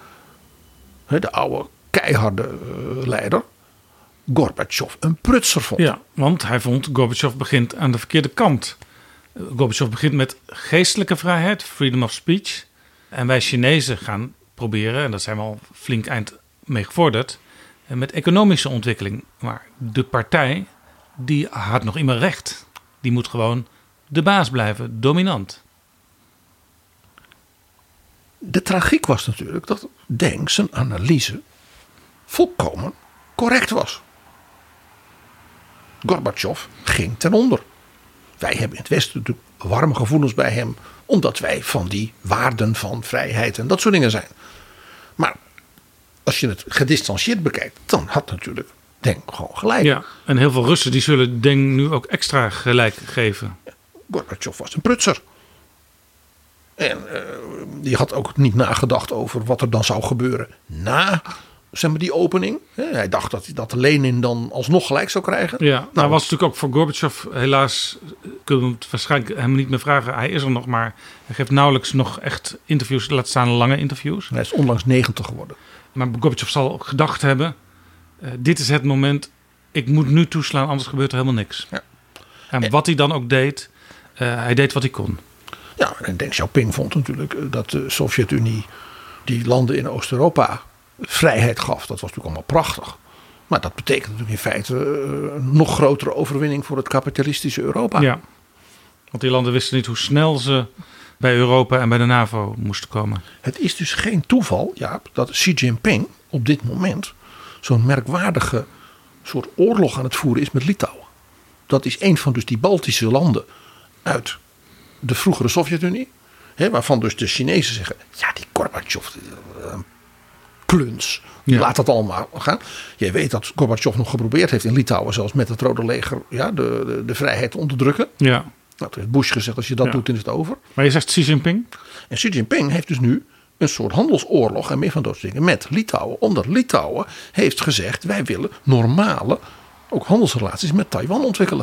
Speaker 4: de oude keiharde uh, leider, Gorbachev een prutser vond.
Speaker 7: Ja, want hij vond Gorbachev begint aan de verkeerde kant. Uh, Gorbachev begint met geestelijke vrijheid, freedom of speech. En wij Chinezen gaan proberen, en dat zijn we al flink eind mee gevorderd, met economische ontwikkeling. Maar de partij, die had nog immer recht. Die moet gewoon de baas blijven, dominant.
Speaker 4: De tragiek was natuurlijk dat Deng zijn analyse volkomen correct was. Gorbachev ging ten onder. Wij hebben in het Westen natuurlijk warme gevoelens bij hem, omdat wij van die waarden van vrijheid en dat soort dingen zijn. Maar als je het gedistanceerd bekijkt, dan had natuurlijk Deng gewoon gelijk.
Speaker 7: Ja, en heel veel Russen die zullen Deng nu ook extra gelijk geven.
Speaker 4: Ja, Gorbachev was een prutser. En uh, die had ook niet nagedacht over wat er dan zou gebeuren na, zeg maar, die opening. Hij dacht dat, dat Lenin dan alsnog gelijk zou krijgen.
Speaker 7: Ja,
Speaker 4: nou,
Speaker 7: nou was natuurlijk ook voor Gorbachev, helaas kunnen we het waarschijnlijk hem niet meer vragen. Hij is er nog, maar hij geeft nauwelijks nog echt interviews, laat staan lange interviews.
Speaker 4: Hij is onlangs negentig geworden.
Speaker 7: Maar Gorbachev zal gedacht hebben, uh, dit is het moment, ik moet nu toeslaan, anders gebeurt er helemaal niks.
Speaker 4: Ja.
Speaker 7: En, en wat hij dan ook deed, uh, hij deed wat hij kon.
Speaker 4: Ja, en Deng Xiaoping vond natuurlijk dat de Sovjet-Unie die landen in Oost-Europa vrijheid gaf. Dat was natuurlijk allemaal prachtig. Maar dat betekent natuurlijk in feite een nog grotere overwinning voor het kapitalistische Europa.
Speaker 7: Ja, want die landen wisten niet hoe snel ze bij Europa en bij de NAVO moesten komen.
Speaker 4: Het is dus geen toeval, Jaap, dat Xi Jinping op dit moment zo'n merkwaardige soort oorlog aan het voeren is met Litouwen. Dat is een van dus die Baltische landen uit de vroegere Sovjet-Unie. Hè, waarvan dus de Chinezen zeggen, ja, die Gorbachev, een kluns.
Speaker 7: Ja.
Speaker 4: Laat dat allemaal gaan. Jij weet dat Gorbachev nog geprobeerd heeft in Litouwen, zelfs met het Rode Leger, ja, de, de, de vrijheid te onderdrukken.
Speaker 7: Ja.
Speaker 4: Nou, toen heeft Bush gezegd, als je dat
Speaker 7: ja.
Speaker 4: doet, dan is het over.
Speaker 7: Maar je zegt Xi Jinping?
Speaker 4: En Xi Jinping heeft dus nu een soort handelsoorlog en meer van dat soort dingen met Litouwen. Omdat Litouwen heeft gezegd, wij willen normale, ook handelsrelaties met Taiwan ontwikkelen.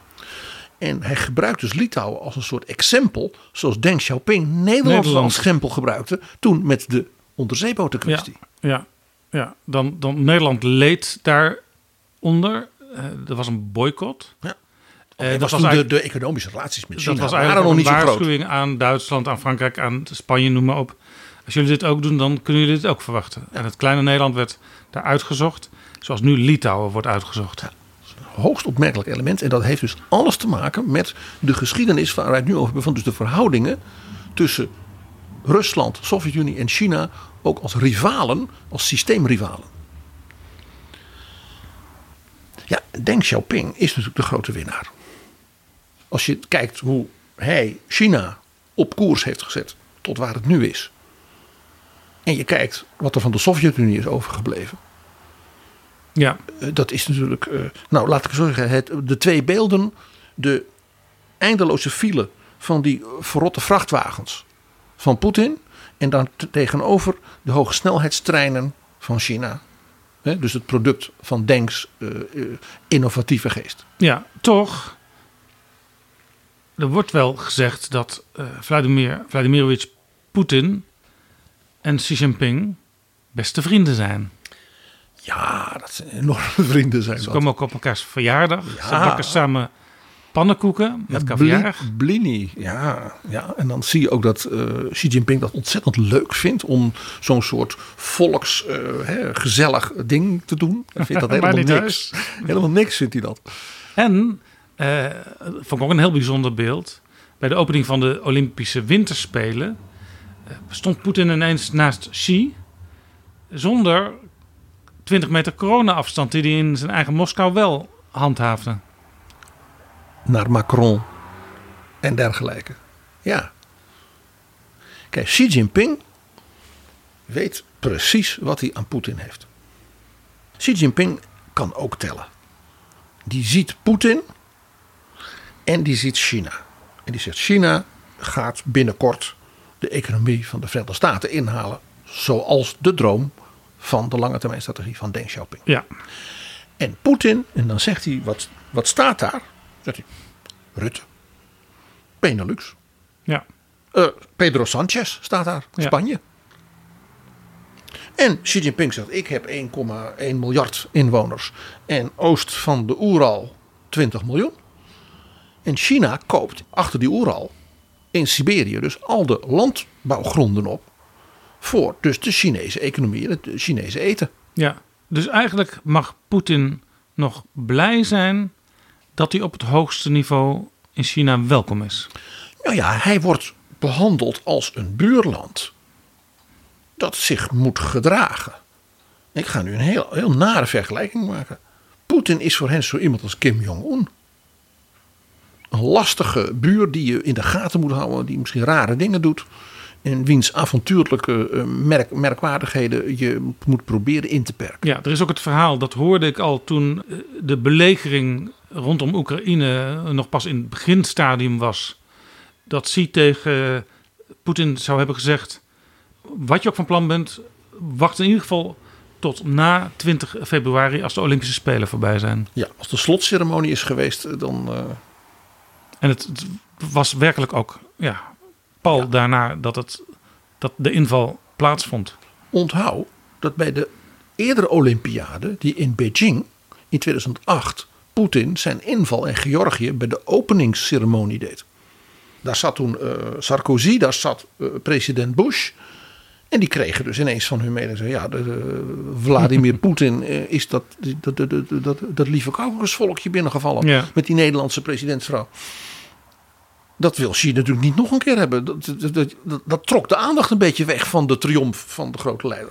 Speaker 4: En hij gebruikt dus Litouwen als een soort exempel, zoals Deng Xiaoping Nederland,
Speaker 7: Nederland.
Speaker 4: als exempel gebruikte toen met de onderzeebotenkwestie.
Speaker 7: Ja, ja, ja. Dan, dan Nederland leed daaronder. Uh, er was een boycott.
Speaker 4: Ja.
Speaker 7: Uh,
Speaker 4: dat was toen de, de economische relaties met China
Speaker 7: dat was
Speaker 4: waren
Speaker 7: eigenlijk
Speaker 4: nog
Speaker 7: een
Speaker 4: niet zo groot.
Speaker 7: waarschuwing aan Duitsland, aan Frankrijk, aan Spanje, noem maar op. Als jullie dit ook doen, dan kunnen jullie dit ook verwachten. Ja. En het kleine Nederland werd daar uitgezocht, zoals nu Litouwen wordt uitgezocht.
Speaker 4: Ja. Hoogst opmerkelijk element. En dat heeft dus alles te maken met de geschiedenis waar wij het nu over hebben. Van dus de verhoudingen tussen Rusland, Sovjet-Unie en China. Ook als rivalen, als systeemrivalen. Ja, Deng Xiaoping is natuurlijk de grote winnaar. Als je kijkt hoe hij China op koers heeft gezet tot waar het nu is. En je kijkt wat er van de Sovjet-Unie is overgebleven.
Speaker 7: Ja.
Speaker 4: Uh, dat is natuurlijk, uh, nou laat ik zo zeggen, het, de twee beelden, de eindeloze file van die verrotte vrachtwagens van Poetin en dan t- tegenover de hogesnelheidstreinen van China. He, dus het product van Deng's uh, uh, innovatieve geest.
Speaker 7: Ja, toch. Er wordt wel gezegd dat uh, Vladimir Vladimirovich Poetin en Xi Jinping beste vrienden zijn.
Speaker 4: Ja, dat zijn enorme vrienden zijn.
Speaker 7: Ze
Speaker 4: dat.
Speaker 7: komen ook op elkaars verjaardag.
Speaker 4: Ja.
Speaker 7: Ze bakken samen pannenkoeken met caviar.
Speaker 4: Bli- Blini, ja, ja. En dan zie je ook dat uh, Xi Jinping dat ontzettend leuk vindt om zo'n soort volks uh, hè, gezellig ding te doen. Hij vindt dat
Speaker 7: Maar
Speaker 4: helemaal
Speaker 7: niet
Speaker 4: niks. Helemaal niks vindt hij dat.
Speaker 7: En, uh, vond ik ook een heel bijzonder beeld. Bij de opening van de Olympische Winterspelen uh, stond Poetin ineens naast Xi. Zonder twintig meter corona-afstand die hij in zijn eigen Moskou wel handhaafde.
Speaker 4: Naar Macron en dergelijke. Ja. Kijk, Xi Jinping weet precies wat hij aan Poetin heeft. Xi Jinping kan ook tellen. Die ziet Poetin en die ziet China. En die zegt, China gaat binnenkort de economie van de Verenigde Staten inhalen. Zoals de droom van de lange termijn strategie van Deng Xiaoping.
Speaker 7: Ja.
Speaker 4: En Poetin, en dan zegt hij, wat, wat staat daar? Zegt hij, Rutte, Benelux,
Speaker 7: Ja.
Speaker 4: uh, Pedro Sanchez staat daar,
Speaker 7: Ja.
Speaker 4: Spanje. En Xi Jinping zegt, ik heb één komma één miljard inwoners. En oost van de Oeral twintig miljoen. En China koopt achter die Oeral in Siberië dus al de landbouwgronden op. Voor dus de Chinese economie en het Chinese eten.
Speaker 7: Ja. Dus eigenlijk mag Poetin nog blij zijn dat hij op het hoogste niveau in China welkom is.
Speaker 4: Nou ja, hij wordt behandeld als een buurland dat zich moet gedragen. Ik ga nu een heel, heel nare vergelijking maken. Poetin is voor hen zo iemand als Kim Jong-un. Een lastige buur die je in de gaten moet houden, die misschien rare dingen doet. En wiens avontuurlijke uh, merk, merkwaardigheden je moet proberen in te perken.
Speaker 7: Ja, er is ook het verhaal, dat hoorde ik al toen de belegering rondom Oekraïne nog pas in het beginstadium was. Dat Xi tegen Poetin zou hebben gezegd, wat je ook van plan bent, wacht in ieder geval tot na twintig februari als de Olympische Spelen voorbij zijn.
Speaker 4: Ja, als de slotceremonie is geweest, dan... Uh...
Speaker 7: En het, het was werkelijk ook, ja, pal ja. daarna dat, het, dat de inval plaatsvond.
Speaker 4: Onthoud dat bij de eerdere Olympiade, die in Beijing in tweeduizend acht, Poetin zijn inval in Georgië bij de openingsceremonie deed. Daar zat toen uh, Sarkozy, daar zat uh, president Bush. En die kregen dus ineens van hun mening, ja, de, de, Vladimir Poetin uh, is dat, dat, dat, dat, dat, dat lieve Caucasvolkje binnengevallen. Ja. Met die Nederlandse presidentsvrouw. Dat wil Xi natuurlijk niet nog een keer hebben. Dat, dat, dat, dat, dat trok de aandacht een beetje weg van de triomf van de grote leider.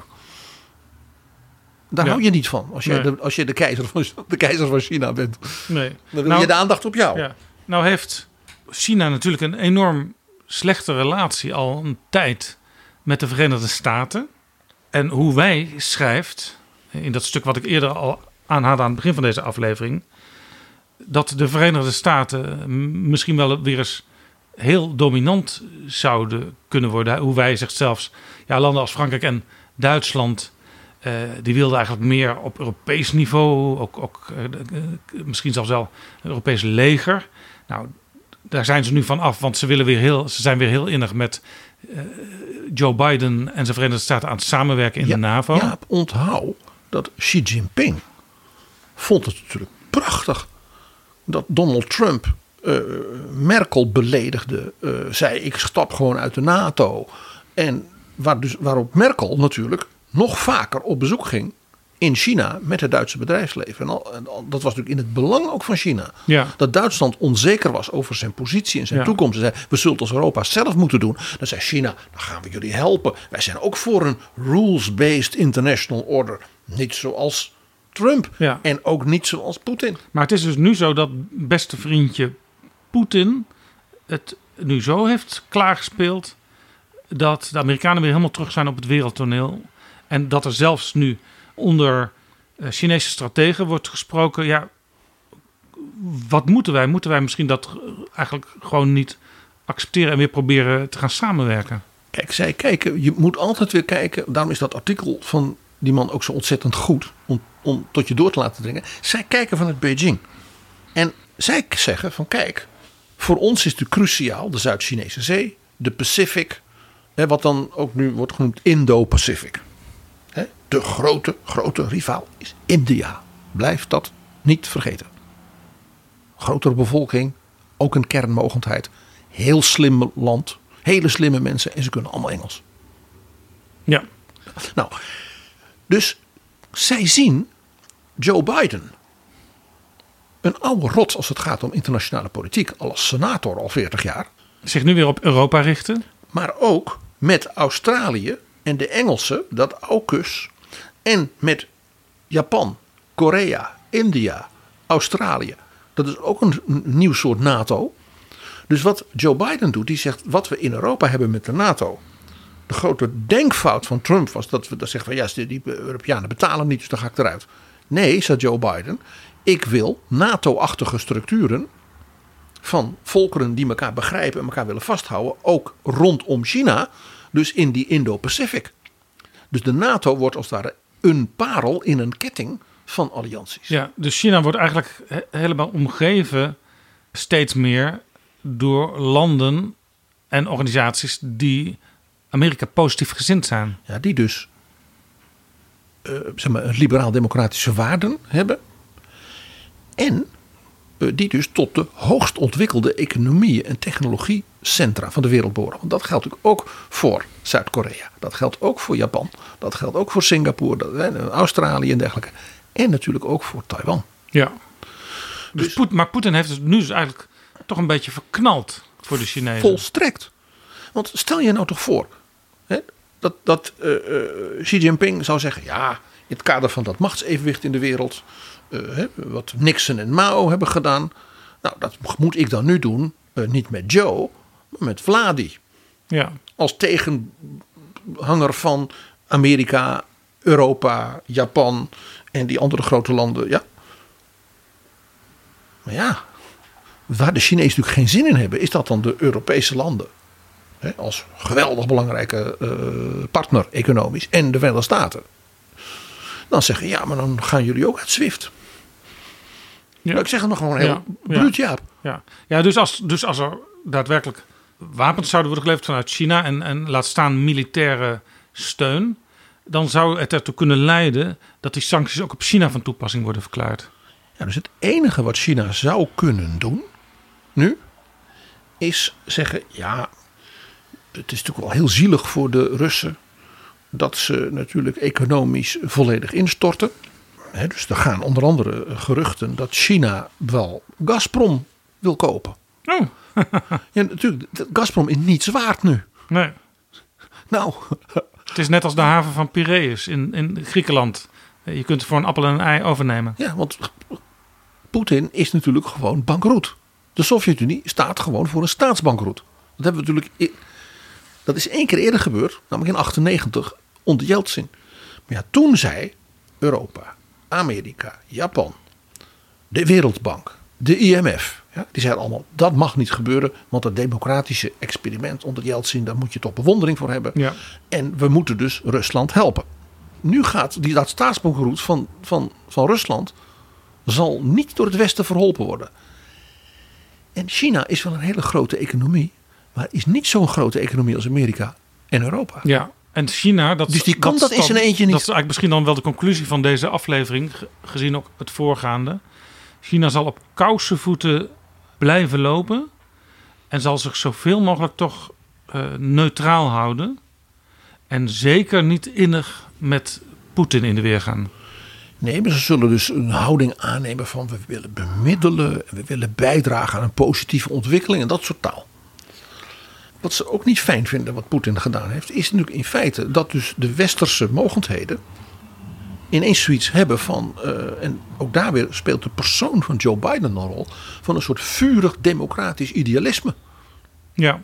Speaker 4: Daar ja. hou je niet van. Als je, nee. de, als je de, keizer van, de keizer van China bent.
Speaker 7: Nee.
Speaker 4: Dan wil
Speaker 7: nou,
Speaker 4: je de aandacht op jou.
Speaker 7: Ja. Nou heeft China natuurlijk een enorm slechte relatie al een tijd met de Verenigde Staten. En hoe wij schrijft, in dat stuk wat ik eerder al aanhaalde aan het begin van deze aflevering, dat de Verenigde Staten misschien wel weer eens heel dominant zouden kunnen worden. Hoe wij zegt zelfs, ja, landen als Frankrijk en Duitsland, uh, die wilden eigenlijk meer op Europees niveau, ook, ook uh, uh, misschien zelfs wel een Europees leger. Nou, daar zijn ze nu van af, want ze willen weer heel, ze zijn weer heel innig met uh, Joe Biden en zijn Verenigde Staten aan het samenwerken in
Speaker 4: ja,
Speaker 7: de NAVO.
Speaker 4: Ja, onthoud dat Xi Jinping vond het natuurlijk prachtig dat Donald Trump uh, Merkel beledigde, uh, zei ik stap gewoon uit de NATO. En waar dus, waarop Merkel natuurlijk nog vaker op bezoek ging in China met het Duitse bedrijfsleven. En, al, en al, dat was natuurlijk in het belang ook van China.
Speaker 7: Ja.
Speaker 4: Dat Duitsland onzeker was over zijn positie en zijn ja. toekomst. En zei, we zullen het als Europa zelf moeten doen. Dan zei China, dan gaan we jullie helpen. Wij zijn ook voor een rules-based international order. Niet zoals Trump
Speaker 7: ja.
Speaker 4: en ook niet zoals Poetin.
Speaker 7: Maar het is dus nu zo dat beste vriendje Poetin het nu zo heeft klaargespeeld dat de Amerikanen weer helemaal terug zijn op het wereldtoneel. En dat er zelfs nu onder uh, Chinese strategen wordt gesproken. Ja, wat moeten wij? Moeten wij misschien dat eigenlijk gewoon niet accepteren en weer proberen te gaan samenwerken?
Speaker 4: Kijk, zij kijken, je moet altijd weer kijken. Daarom is dat artikel van die man ook zo ontzettend goed. Om, om tot je door te laten dringen. Zij kijken vanuit Beijing. En zij zeggen van kijk, voor ons is het cruciaal de Zuid-Chinese Zee, de Pacific, hè, wat dan ook nu wordt genoemd Indo-Pacific. Hè, de grote, grote rivaal is India. Blijf dat niet vergeten. Grotere bevolking, ook een kernmogendheid. Heel slim land, hele slimme mensen en ze kunnen allemaal Engels.
Speaker 7: Ja.
Speaker 4: Nou, dus zij zien Joe Biden, een oude rot als het gaat om internationale politiek, al als senator al veertig jaar.
Speaker 7: Zich nu weer op Europa richten.
Speaker 4: Maar ook met Australië en de Engelsen, dat AUKUS. En met Japan, Korea, India, Australië. Dat is ook een, een nieuw soort NATO. Dus wat Joe Biden doet, die zegt wat we in Europa hebben met de NATO. De grote denkfout van Trump was dat we dat zeggen van ja, die Europeanen betalen niet, dus dan ga ik eruit. Nee, zei Joe Biden, ik wil NATO-achtige structuren van volkeren die elkaar begrijpen en elkaar willen vasthouden, ook rondom China, dus in die Indo-Pacific. Dus de NATO wordt als het ware een parel in een ketting van allianties.
Speaker 7: Ja, dus China wordt eigenlijk he- helemaal omgeven steeds meer door landen en organisaties die Amerika positief gezind zijn.
Speaker 4: Ja, die dus uh, zeg maar, liberaal-democratische waarden hebben. En uh, die dus tot de hoogst ontwikkelde economieën en technologiecentra van de wereld behoren. Want dat geldt natuurlijk ook voor Zuid-Korea. Dat geldt ook voor Japan. Dat geldt ook voor Singapore, dat, uh, Australië en dergelijke. En natuurlijk ook voor Taiwan.
Speaker 7: Ja. Dus
Speaker 4: Dus-
Speaker 7: Poet- maar Poetin heeft het nu dus eigenlijk toch een beetje verknald voor de Chinezen.
Speaker 4: Volstrekt. Want stel je nou toch voor hè, dat, dat uh, uh, Xi Jinping zou zeggen, ja, in het kader van dat machtsevenwicht in de wereld, uh, hè, wat Nixon en Mao hebben gedaan, nou, dat moet ik dan nu doen, uh, niet met Joe, maar met Vladi.
Speaker 7: Ja.
Speaker 4: Als tegenhanger van Amerika, Europa, Japan en die andere grote landen. Ja. Maar ja, waar de Chinezen natuurlijk geen zin in hebben, is dat dan de Europese landen. Hè, als geweldig belangrijke uh, partner economisch en de Verenigde Staten. Dan zeggen, ja, maar dan gaan jullie ook uit SWIFT.
Speaker 7: Ja.
Speaker 4: Maar ik zeg het nog gewoon heel
Speaker 7: Ja, ja.
Speaker 4: bruut, Jaap.
Speaker 7: Ja, ja dus, als, dus als er daadwerkelijk wapens zouden worden geleverd vanuit China en, en laat staan militaire steun, dan zou het ertoe kunnen leiden dat die sancties ook op China van toepassing worden verklaard.
Speaker 4: Ja, dus het enige wat China zou kunnen doen nu is zeggen, ja, het is natuurlijk wel heel zielig voor de Russen dat ze natuurlijk economisch volledig instorten. He, dus er gaan onder andere geruchten dat China wel Gazprom wil kopen.
Speaker 7: Oh,
Speaker 4: Ja, natuurlijk, dat Gazprom is niets waard nu.
Speaker 7: nee.
Speaker 4: Nou,
Speaker 7: Het is net als de haven van Piraeus in, in Griekenland. Je kunt het voor een appel en een ei overnemen.
Speaker 4: ja, want Poetin is natuurlijk gewoon bankroet. De Sovjet-Unie staat gewoon voor een staatsbankroet. Dat hebben we natuurlijk. e- Dat is één keer eerder gebeurd, namelijk in achtennegentig onder Yeltsin. Maar ja, toen zei Europa, Amerika, Japan, de Wereldbank, de I M F. Ja, die zeiden allemaal, dat mag niet gebeuren, want het democratische experiment onder Yeltsin, daar moet je toch bewondering voor hebben.
Speaker 7: Ja.
Speaker 4: En we moeten dus Rusland helpen. Nu gaat die, dat staatsbankroet van, van, van Rusland zal niet door het Westen verholpen worden. En China is wel een hele grote economie, maar is niet zo'n grote economie als Amerika en Europa.
Speaker 7: Ja, en China, dat,
Speaker 4: Dus die kan dat
Speaker 7: is
Speaker 4: in zijn
Speaker 7: dan-
Speaker 4: eentje niet.
Speaker 7: Dat is eigenlijk misschien dan wel de conclusie van deze aflevering, ge- gezien ook het voorgaande. China zal op kousenvoeten blijven lopen en zal zich zoveel mogelijk toch eh, neutraal houden. En zeker niet innig met Poetin in de weer gaan.
Speaker 4: Nee, maar ze zullen dus een houding aannemen van we willen bemiddelen, we willen bijdragen aan een positieve ontwikkeling en dat soort taal. Wat ze ook niet fijn vinden, wat Poetin gedaan heeft, is natuurlijk in feite dat dus de westerse mogendheden ineens zoiets hebben van, uh, en ook daar weer speelt de persoon van Joe Biden een rol, van een soort vurig democratisch idealisme.
Speaker 7: Ja,
Speaker 4: He,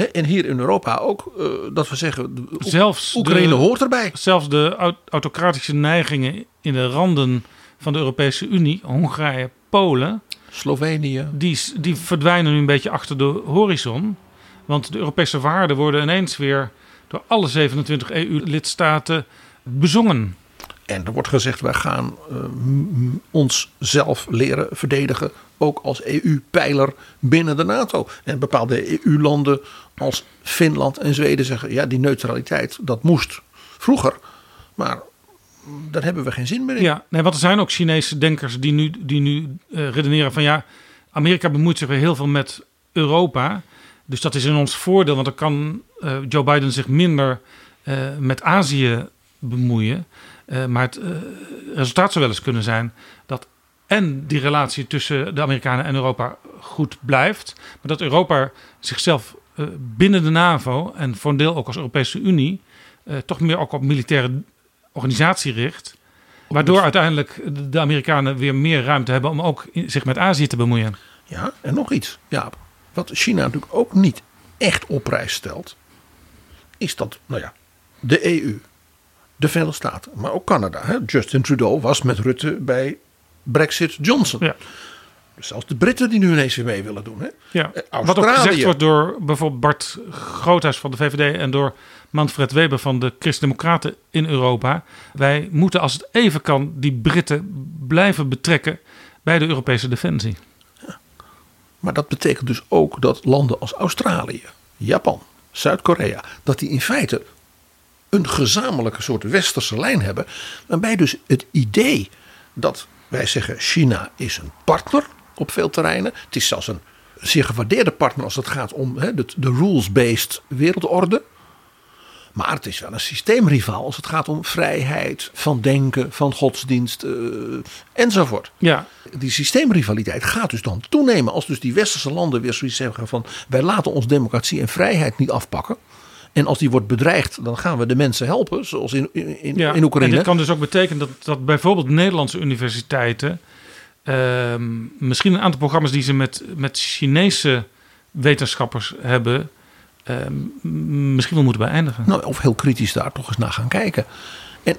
Speaker 4: He, en hier in Europa ook, uh, dat we zeggen, de,
Speaker 7: zelfs
Speaker 4: Oekraïne
Speaker 7: de,
Speaker 4: hoort erbij.
Speaker 7: Zelfs de autocratische neigingen in de randen van de Europese Unie, Hongarije, Polen,
Speaker 4: Slovenië,
Speaker 7: die, die verdwijnen nu een beetje achter de horizon. Want de Europese waarden worden ineens weer door alle zevenentwintig E U-lidstaten bezongen.
Speaker 4: En er wordt gezegd, wij gaan uh, m- ons zelf leren verdedigen, ook als E U-pijler binnen de NATO. En bepaalde E U-landen als Finland en Zweden zeggen, ja, die neutraliteit, dat moest vroeger. Maar daar hebben we geen zin meer in.
Speaker 7: Ja, nee, want er zijn ook Chinese denkers die nu, die nu uh, redeneren van ja, Amerika bemoeit zich weer heel veel met Europa. Dus dat is in ons voordeel, want dan kan uh, Joe Biden zich minder uh, met Azië bemoeien. Uh, maar het uh, resultaat zou wel eens kunnen zijn dat en die relatie tussen de Amerikanen en Europa goed blijft. Maar dat Europa zichzelf uh, binnen de NAVO en voor een deel ook als Europese Unie uh, toch meer ook op militaire organisatie richt. Waardoor uiteindelijk de Amerikanen weer meer ruimte hebben om ook zich met Azië te bemoeien.
Speaker 4: Ja, en nog iets. Ja, wat China natuurlijk ook niet echt op prijs stelt, is dat, nou ja, de E U, de Verenigde Staten, maar ook Canada. Hè? Justin Trudeau was met Rutte bij Brexit Johnson.
Speaker 7: Ja.
Speaker 4: Dus zelfs de Britten die nu ineens weer mee willen doen. Hè?
Speaker 7: Ja.
Speaker 4: Australië.
Speaker 7: Wat ook gezegd wordt door bijvoorbeeld Bart Groothuis van de V V D en door Manfred Weber van de Christen-Democraten in Europa. Wij moeten als het even kan die Britten blijven betrekken bij de Europese defensie.
Speaker 4: Ja. Maar dat betekent dus ook dat landen als Australië, Japan, Zuid-Korea, dat die in feite een gezamenlijke soort westerse lijn hebben. Waarbij dus het idee dat wij zeggen China is een partner op veel terreinen. Het is zelfs een zeer gewaardeerde partner als het gaat om he, de, de rules-based wereldorde. Maar het is wel een systeemrivaal als het gaat om vrijheid van denken, van godsdienst uh, enzovoort.
Speaker 7: Ja.
Speaker 4: Die systeemrivaliteit gaat dus dan toenemen als dus die westerse landen weer zoiets zeggen van wij laten ons democratie en vrijheid niet afpakken. En als die wordt bedreigd, dan gaan we de mensen helpen, zoals in, in,
Speaker 7: ja,
Speaker 4: in Oekraïne.
Speaker 7: En dit kan dus ook betekenen dat, dat bijvoorbeeld Nederlandse universiteiten uh, misschien een aantal programma's die ze met, met Chinese wetenschappers hebben, uh, misschien wel moeten beëindigen.
Speaker 4: Nou, of heel kritisch daar toch eens naar gaan kijken. En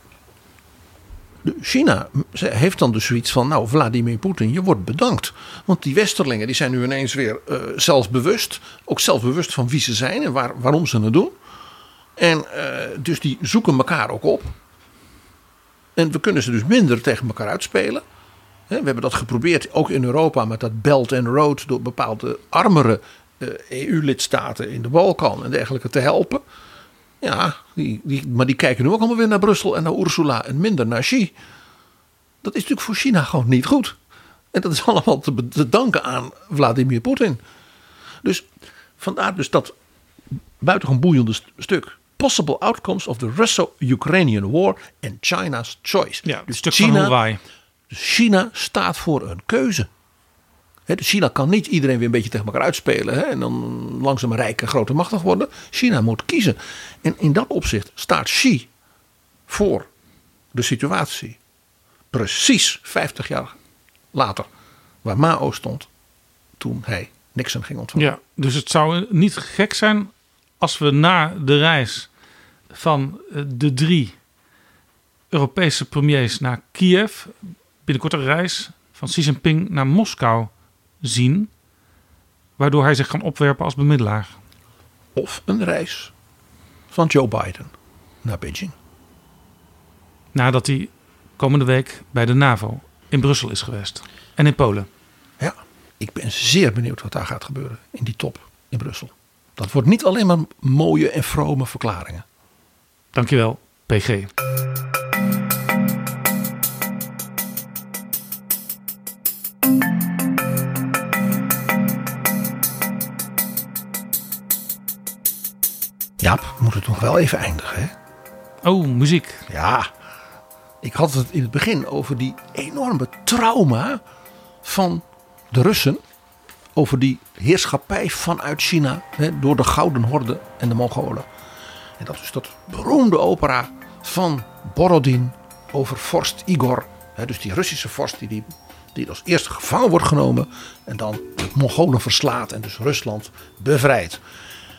Speaker 4: China heeft dan dus zoiets van, nou Vladimir Poetin, je wordt bedankt. Want die westerlingen die zijn nu ineens weer uh, zelfbewust. Ook zelfbewust van wie ze zijn en waar, waarom ze het doen. En uh, dus die zoeken elkaar ook op. En we kunnen ze dus minder tegen elkaar uitspelen. He, we hebben dat geprobeerd ook in Europa met dat Belt and Road door bepaalde armere uh, E U-lidstaten in de Balkan en dergelijke te helpen. Ja, die, die, maar die kijken nu ook allemaal weer naar Brussel en naar Ursula en minder naar Xi. Dat is natuurlijk voor China gewoon niet goed. En dat is allemaal te, te danken aan Vladimir Poetin. Dus vandaar dus dat buitengewoon boeiende st- stuk. Possible outcomes of the Russo-Ukrainian war and China's choice.
Speaker 7: Ja,
Speaker 4: dus
Speaker 7: stuk
Speaker 4: China,
Speaker 7: van Hawaii.
Speaker 4: Dus China staat voor een keuze. He, dus China kan niet iedereen weer een beetje tegen elkaar uitspelen. He, en dan langzaam rijk en groot en machtig worden. China moet kiezen. En in dat opzicht staat Xi voor de situatie. Precies vijftig jaar later. Waar Mao stond toen hij Nixon ging ontvangen.
Speaker 7: Ja, dus het zou niet gek zijn als we na de reis van de drie Europese premiers naar Kiev, binnenkort een reis van Xi Jinping naar Moskou zien, waardoor hij zich kan opwerpen als bemiddelaar.
Speaker 4: Of een reis van Joe Biden naar Beijing.
Speaker 7: Nadat hij komende week bij de NAVO in Brussel is geweest. En in Polen.
Speaker 4: Ja, ik ben zeer benieuwd wat daar gaat gebeuren in die top in Brussel. Dat wordt niet alleen maar mooie en vrome verklaringen.
Speaker 7: Dankjewel, P G.
Speaker 4: Jaap, we moeten het nog wel even eindigen, hè?
Speaker 7: Oh, muziek.
Speaker 4: Ja, ik had het in het begin over die enorme trauma van de Russen. Over die heerschappij vanuit China, hè, door de Gouden Horde en de Mongolen. En dat is dat beroemde opera van Borodin over vorst Igor. Hè, dus die Russische vorst die, die, die als eerste gevangen wordt genomen. En dan de Mongolen verslaat en dus Rusland bevrijdt.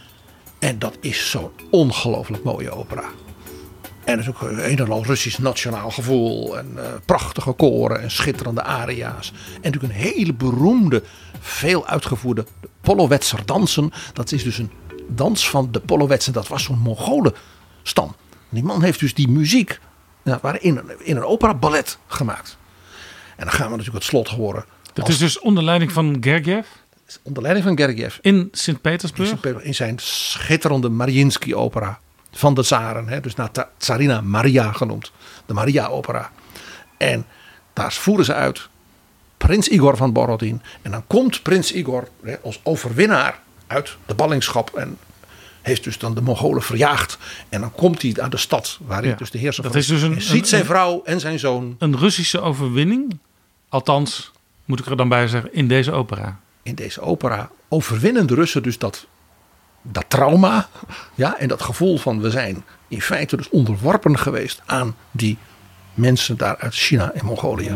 Speaker 4: En dat is zo'n ongelooflijk mooie opera. En er is ook een en al Russisch nationaal gevoel. En uh, prachtige koren en schitterende aria's. En natuurlijk een hele beroemde, veel uitgevoerde Polowetser dansen. Dat is dus een dans van de Polowetsen. Dat was zo'n Mongolen-stam. Die man heeft dus die muziek nou, in, een, in een opera-ballet gemaakt. En dan gaan we natuurlijk het slot horen.
Speaker 7: Dat
Speaker 4: als,
Speaker 7: is dus onder leiding van Gergiev?
Speaker 4: Onder leiding van Gergiev.
Speaker 7: In Sint-Petersburg?
Speaker 4: In, in zijn schitterende Mariinsky-opera. Van de tsaren, hè, dus naar Tsarina Maria genoemd. De Maria-opera. En daar voeren ze uit prins Igor van Borodin. En dan komt prins Igor hè, als overwinnaar uit de ballingschap. En heeft dus dan de Mongolen verjaagd. En dan komt hij aan de stad waar hij
Speaker 7: Ja,
Speaker 4: dus de heerser
Speaker 7: dat
Speaker 4: van
Speaker 7: is dus een,
Speaker 4: en ziet
Speaker 7: een,
Speaker 4: zijn
Speaker 7: een,
Speaker 4: vrouw en zijn zoon.
Speaker 7: Een Russische overwinning. Althans, moet ik er dan bij zeggen, in deze opera.
Speaker 4: In deze opera overwinnen de Russen dus dat... Dat trauma, ja, en dat gevoel van we zijn in feite dus onderworpen geweest aan die mensen daar uit China en Mongolië.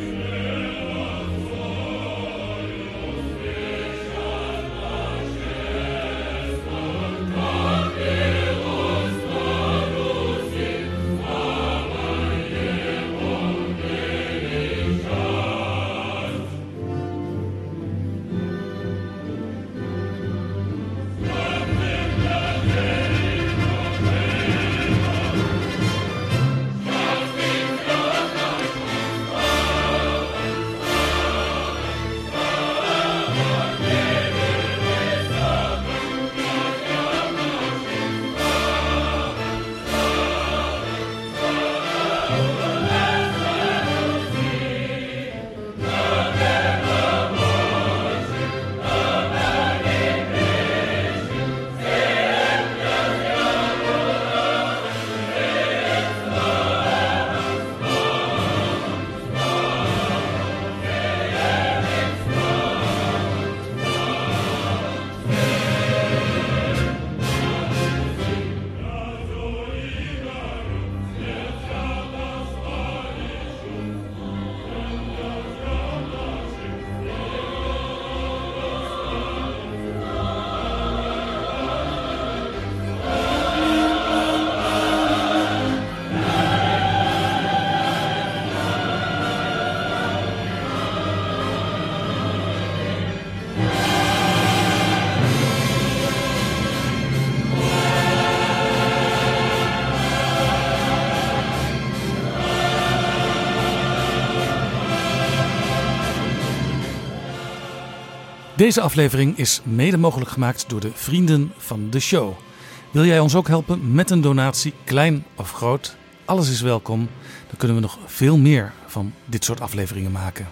Speaker 7: Deze aflevering is mede mogelijk gemaakt door de vrienden van de show. Wil jij ons ook helpen met een donatie, klein of groot? Alles is welkom. Dan kunnen we nog veel meer van dit soort afleveringen maken.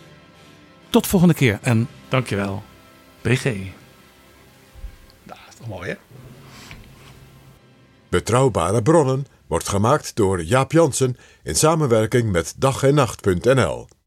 Speaker 7: Tot volgende keer en dankjewel. B G.
Speaker 4: Nou, dat is toch mooi, hè?
Speaker 8: Betrouwbare bronnen wordt gemaakt door Jaap Jansen in samenwerking met dag en nacht punt n l.